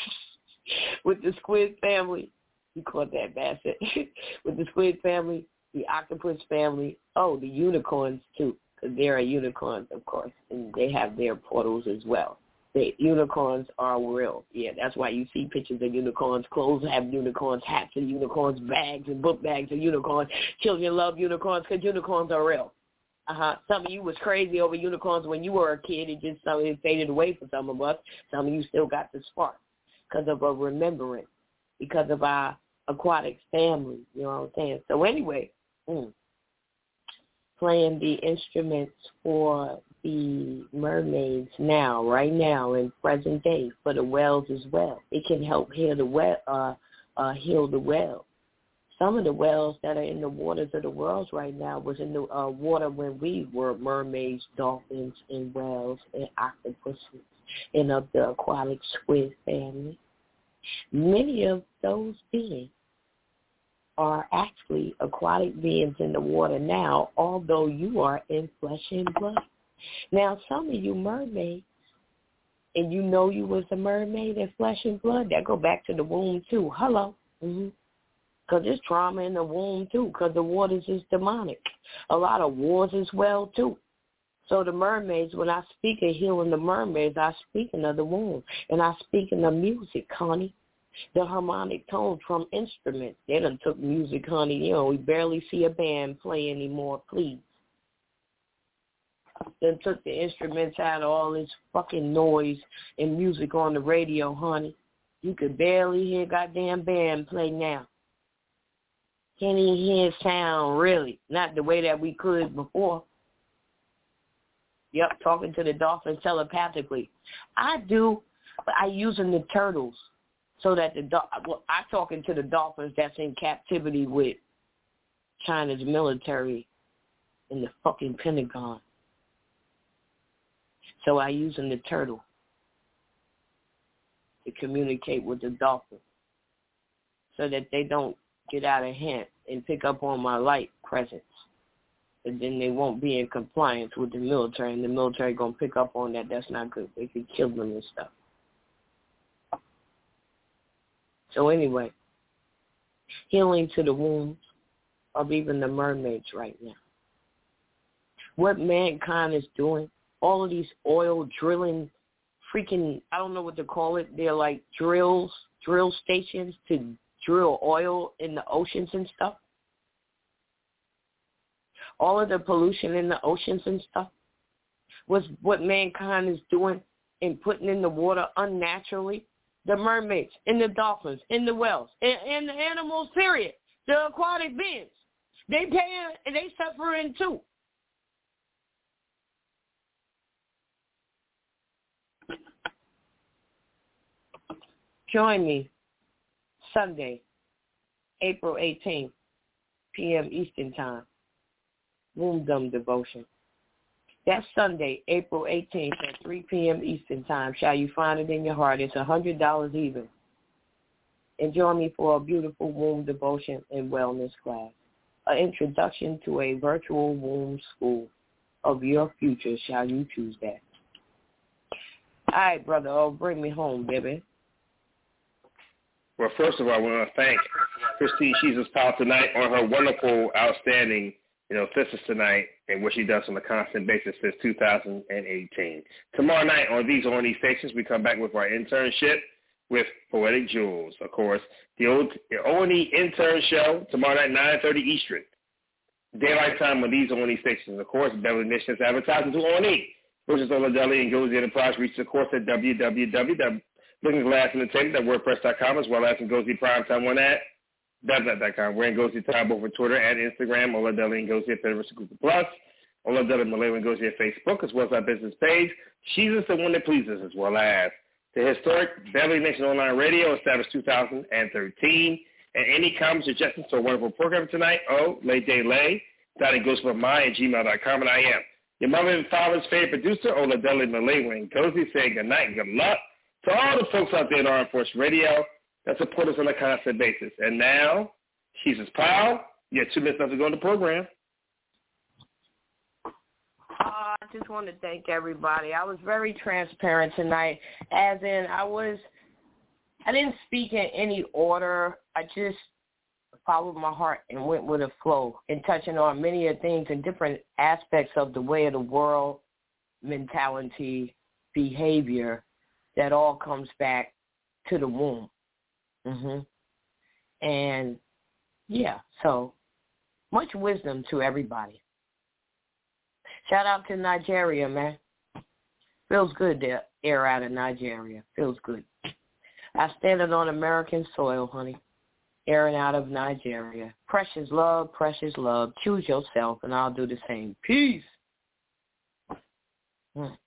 with the squid family. You caught that, Bassett. With the squid family, the octopus family, oh, the unicorns too, because there are unicorns, of course, and they have their portals as well. The unicorns are real. Yeah, that's why you see pictures of unicorns. Clothes have unicorns, hats and unicorns, bags and book bags of unicorns. Children love unicorns because unicorns are real. Uh-huh. Some of you was crazy over unicorns when you were a kid. It just some it faded away for some of us. Some of you still got the spark because of a remembrance, because of our aquatic family. You know what I'm saying? So anyway, mm, playing the instruments for the mermaids now, right now, in present day, for the whales as well. It can help heal the well, uh, uh, heal the well. Some of the whales that are in the waters of the world right now was in the uh, water when we were mermaids, dolphins, and whales, and octopuses, and of the aquatic squid family. Many of those beings are actually aquatic beings in the water now, although you are in flesh and blood. Now, some of you mermaids, and you know you was a mermaid in flesh and blood, that go back to the womb too. Hello. Mm-hmm. Because there's trauma in the womb too, because the waters is demonic. A lot of wars as well too. So the mermaids, when I speak of healing the mermaids, I speaking of the womb. And I speaking of music, honey. The harmonic tones from instruments. They done took music, honey. You know, we barely see a band play anymore, please. Then took the instruments out of all this fucking noise and music on the radio, honey. You could barely hear goddamn band play now. Can't even hear sound, really. Not the way that we could before. Yep, talking to the dolphins telepathically. I do, but I using the turtles so that the, well, I talking to the dolphins that's in captivity with China's military in the fucking Pentagon. So I using the turtle to communicate with the dolphin so that they don't get out of hand and pick up on my light presence. And then they won't be in compliance with the military, and the military going to pick up on that. That's not good. They could kill them and stuff. So anyway, healing to the wounds of even the mermaids right now. What mankind is doing, all of these oil drilling, freaking, I don't know what to call it. They're like drills, drill stations to drill oil in the oceans and stuff. All of the pollution in the oceans and stuff was what mankind is doing and putting in the water unnaturally. The mermaids, and the dolphins, and the whales, and, and the animals, period. The aquatic beings. They paying and they suffering too. Join me Sunday, April eighteenth, p.m. Eastern Time. Wombdom Devotion. That's Sunday, April eighteenth at three p.m. Eastern Time. Shall you find it in your heart? It's one hundred dollars even. And join me for a beautiful womb devotion and wellness class. An introduction to a virtual womb school of your future. Shall you choose that? All right, brother. Oh, bring me home, baby. Well, first of all, I want to thank Christine Jesus Powell tonight on her wonderful, outstanding, you know, thesis tonight and what she does on a constant basis since two thousand eighteen. Tomorrow night on these on these stations, we come back with our internship with Poetic Jules, of course. The old the O and E intern show tomorrow night, nine thirty Eastern. Daylight time on these on these stations, of course. Beverly Missions advertising to O and E, which is Ola Deli and Gozy Enterprise. Reach the course at w w w dot looking glass entertainment dot wordpress dot com as well as in Gozy Primetime one at dot net dot com. We're in Gozy Time both for Twitter and Instagram. Ola Deli and Gozy at Federal Google Plus. Ola Deli Malay and Gozy at Facebook as well as our business page. She's just the one that pleases as well as the historic Beverly Nation Online Radio established two thousand thirteen. And any comments, suggestions to a wonderful program tonight, oh, lay day lay, dot it goes for my at gmail dot com, and I am your mother and father's favorite producer, Ola Deli Malay and Gozy, saying good night and good luck to all the folks out there in Armed Force Radio that support us on a constant basis. And now, Jesus Powell, you have two minutes left to go on the program. Uh, I just want to thank everybody. I was very transparent tonight, as in I was, I didn't speak in any order. I just followed my heart and went with a flow and touching on many of things and different aspects of the way of the world, mentality, behavior, that all comes back to the womb. Mm-hmm. And, yeah, so much wisdom to everybody. Shout out to Nigeria, man. Feels good to air out of Nigeria. Feels good. I stand on American soil, honey. Airing out of Nigeria. Precious love, precious love. Choose yourself, and I'll do the same. Peace. Mm.